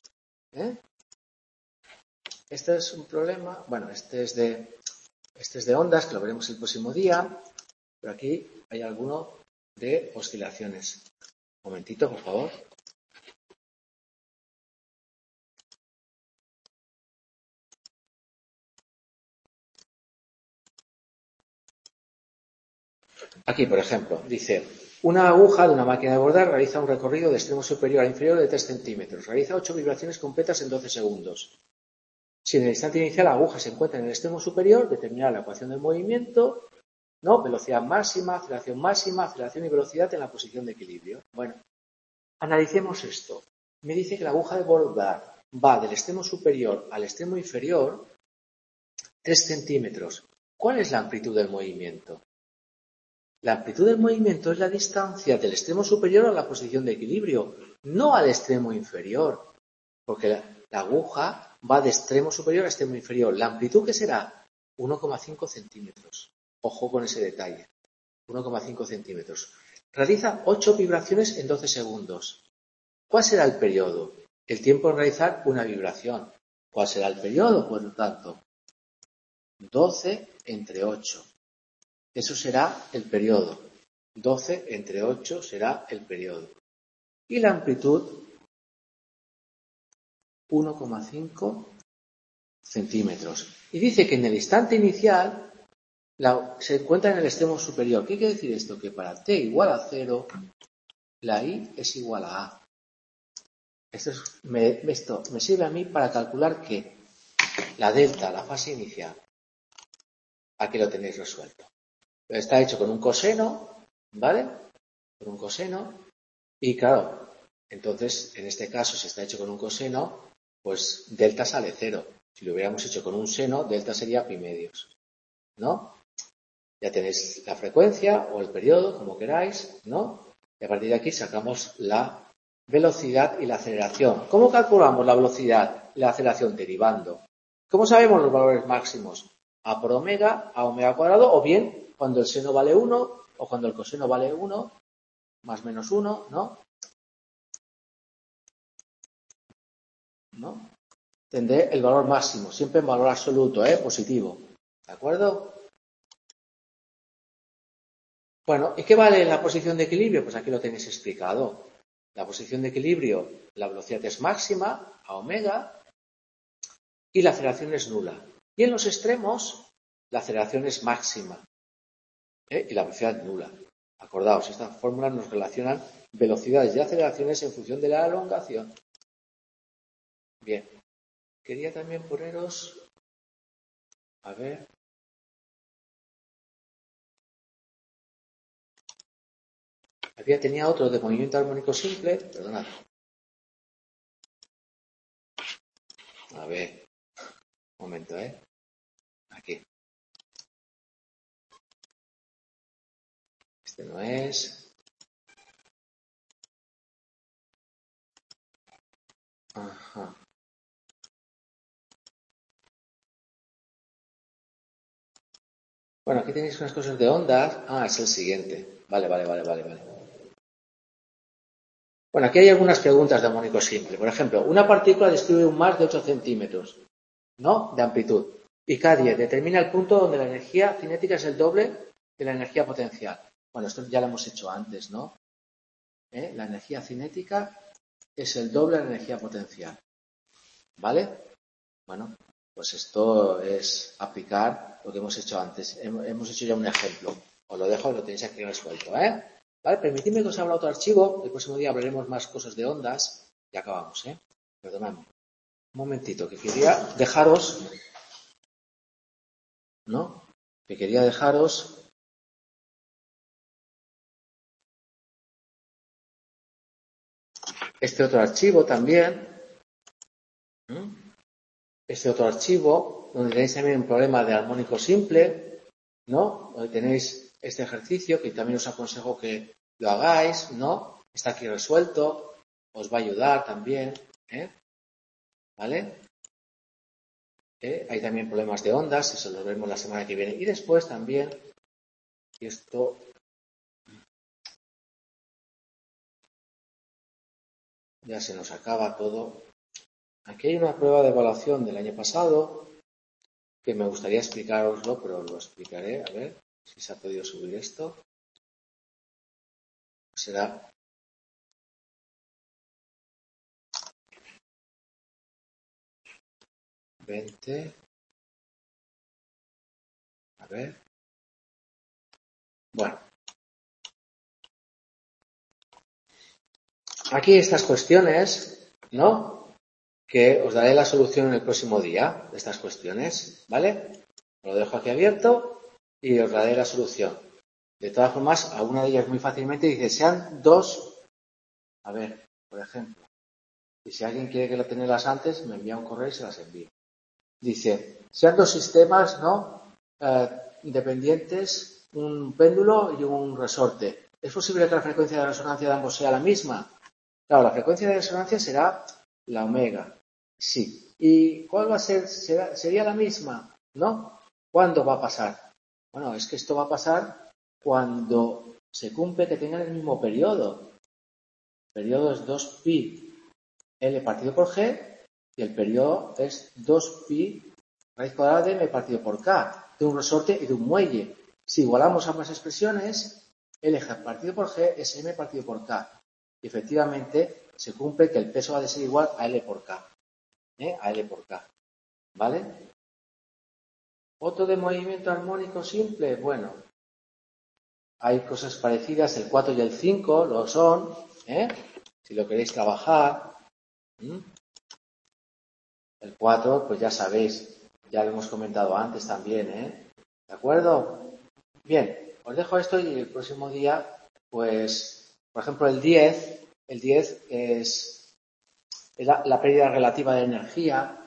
Este es un problema, bueno, este es de ondas, que lo veremos el próximo día, pero aquí hay alguno de oscilaciones. Un momentito, por favor. Aquí, por ejemplo, dice, una aguja de una máquina de bordar realiza un recorrido de extremo superior a inferior de 3 centímetros. Realiza 8 vibraciones completas en 12 segundos. Si en el instante inicial la aguja se encuentra en el extremo superior, determinar la ecuación del movimiento, ¿no? Velocidad máxima, aceleración y velocidad en la posición de equilibrio. Bueno, analicemos esto. Me dice que la aguja de bordar va del extremo superior al extremo inferior 3 centímetros. ¿Cuál es la amplitud del movimiento? La amplitud del movimiento es la distancia del extremo superior a la posición de equilibrio, no al extremo inferior, porque la aguja va de extremo superior a extremo inferior. ¿La amplitud qué será? 1,5 centímetros. Ojo con ese detalle. 1,5 centímetros. Realiza 8 vibraciones en 12 segundos. ¿Cuál será el periodo? El tiempo en realizar una vibración. ¿Cuál será el periodo, por lo tanto? 12 entre 8. Eso será el periodo. 12 entre 8 será el periodo. Y la amplitud, 1,5 centímetros. Y dice que en el instante inicial se encuentra en el extremo superior. ¿Qué quiere decir esto? Que para t igual a 0, la i es igual a a. Esto me sirve a mí para calcular que la delta, la fase inicial, aquí lo tenéis resuelto. Está hecho con un coseno, ¿vale? Con un coseno. Y claro, entonces, en este caso, si está hecho con un coseno, pues delta sale 0. Si lo hubiéramos hecho con un seno, delta sería pi medios, ¿no? Ya tenéis la frecuencia o el periodo, como queráis, ¿no? Y a partir de aquí sacamos la velocidad y la aceleración. ¿Cómo calculamos la velocidad y la aceleración? Derivando. ¿Cómo sabemos los valores máximos? A por omega, a omega cuadrado, o bien cuando el seno vale 1 o cuando el coseno vale 1, más menos 1, ¿no? ¿No? Tendré el valor máximo, siempre en valor absoluto, positivo. ¿De acuerdo? Bueno, ¿y qué vale la posición de equilibrio? Pues aquí lo tenéis explicado. La posición de equilibrio, la velocidad es máxima, a omega, y la aceleración es nula. Y en los extremos, la aceleración es máxima, y la velocidad es nula. Acordaos, estas fórmulas nos relacionan velocidades y aceleraciones en función de la elongación. Bien, quería también poneros, a ver, tenía otro de movimiento armónico simple, perdonad. A ver, un momento, aquí. Este no es. Ajá. Bueno, aquí tenéis unas cosas de ondas. Ah, es el siguiente. Vale. Bueno, aquí hay algunas preguntas de armónico simple. Por ejemplo, una partícula describe un más de 8 centímetros, ¿no?, de amplitud. Y K10 determina el punto donde la energía cinética es el doble de la energía potencial. Bueno, esto ya lo hemos hecho antes, ¿no? La energía cinética es el doble de la energía potencial. ¿Vale? Bueno, pues esto es aplicar lo que hemos hecho antes. Hemos hecho ya un ejemplo. Os lo dejo, lo tenéis aquí resuelto, ¿eh? Vale, permitidme que os abra otro archivo. El próximo día hablaremos más cosas de ondas. Y acabamos, ¿eh? Perdonadme. Un momentito, que quería dejaros, ¿no? Que quería dejaros este otro archivo también. Este otro archivo, donde tenéis también un problema de armónico simple, ¿no? Donde tenéis este ejercicio que también os aconsejo que lo hagáis, ¿no? Está aquí resuelto, os va a ayudar también, ¿eh? ¿Vale? Hay también problemas de ondas, eso lo veremos la semana que viene. Y después también, y esto ya se nos acaba todo. Aquí hay una prueba de evaluación del año pasado que me gustaría explicaroslo, pero lo explicaré. A ver si se ha podido subir esto. Será 20. A ver. Bueno. Aquí estas cuestiones, ¿no? Que os daré la solución en el próximo día de estas cuestiones, ¿vale? Lo dejo aquí abierto y os daré la solución. De todas formas, alguna de ellas muy fácilmente dice, sean dos, a ver, por ejemplo, y si alguien quiere que lo tenerlas antes, me envía un correo y se las envío. Dice, sean dos sistemas, ¿no? Independientes, un péndulo y un resorte. ¿Es posible que la frecuencia de resonancia de ambos sea la misma? Claro, la frecuencia de resonancia será la omega. Sí. ¿Y cuál va a ser? ¿Sería la misma? ¿No? ¿Cuándo va a pasar? Bueno, es que esto va a pasar cuando se cumple que tengan el mismo periodo. El periodo es 2pi L partido por G y el periodo es 2pi raíz cuadrada de M partido por K, de un resorte y de un muelle. Si igualamos ambas expresiones, L partido por G es M partido por K. Y efectivamente se cumple que el peso ha de ser igual a L por K. A L por K. ¿Vale? Otro de movimiento armónico simple, bueno, hay cosas parecidas, el 4 y el 5 lo son, si lo queréis trabajar. El 4, pues ya sabéis, ya lo hemos comentado antes también, ¿De acuerdo? Bien, os dejo esto y el próximo día, pues, por ejemplo, el 10 es la pérdida relativa de energía,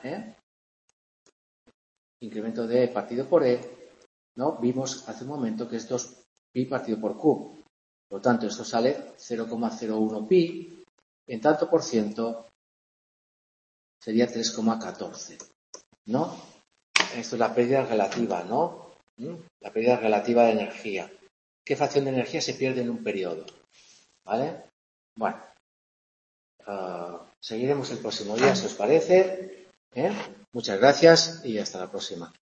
incremento de E partido por E, ¿no? Vimos hace un momento que es 2pi partido por Q. Por lo tanto, esto sale 0,01 pi, en tanto por ciento sería 3,14, ¿no? Esto es la pérdida relativa, ¿no? La pérdida relativa de energía. ¿Qué fracción de energía se pierde en un periodo? ¿Vale? Bueno, seguiremos el próximo día, si os parece. Muchas gracias y hasta la próxima.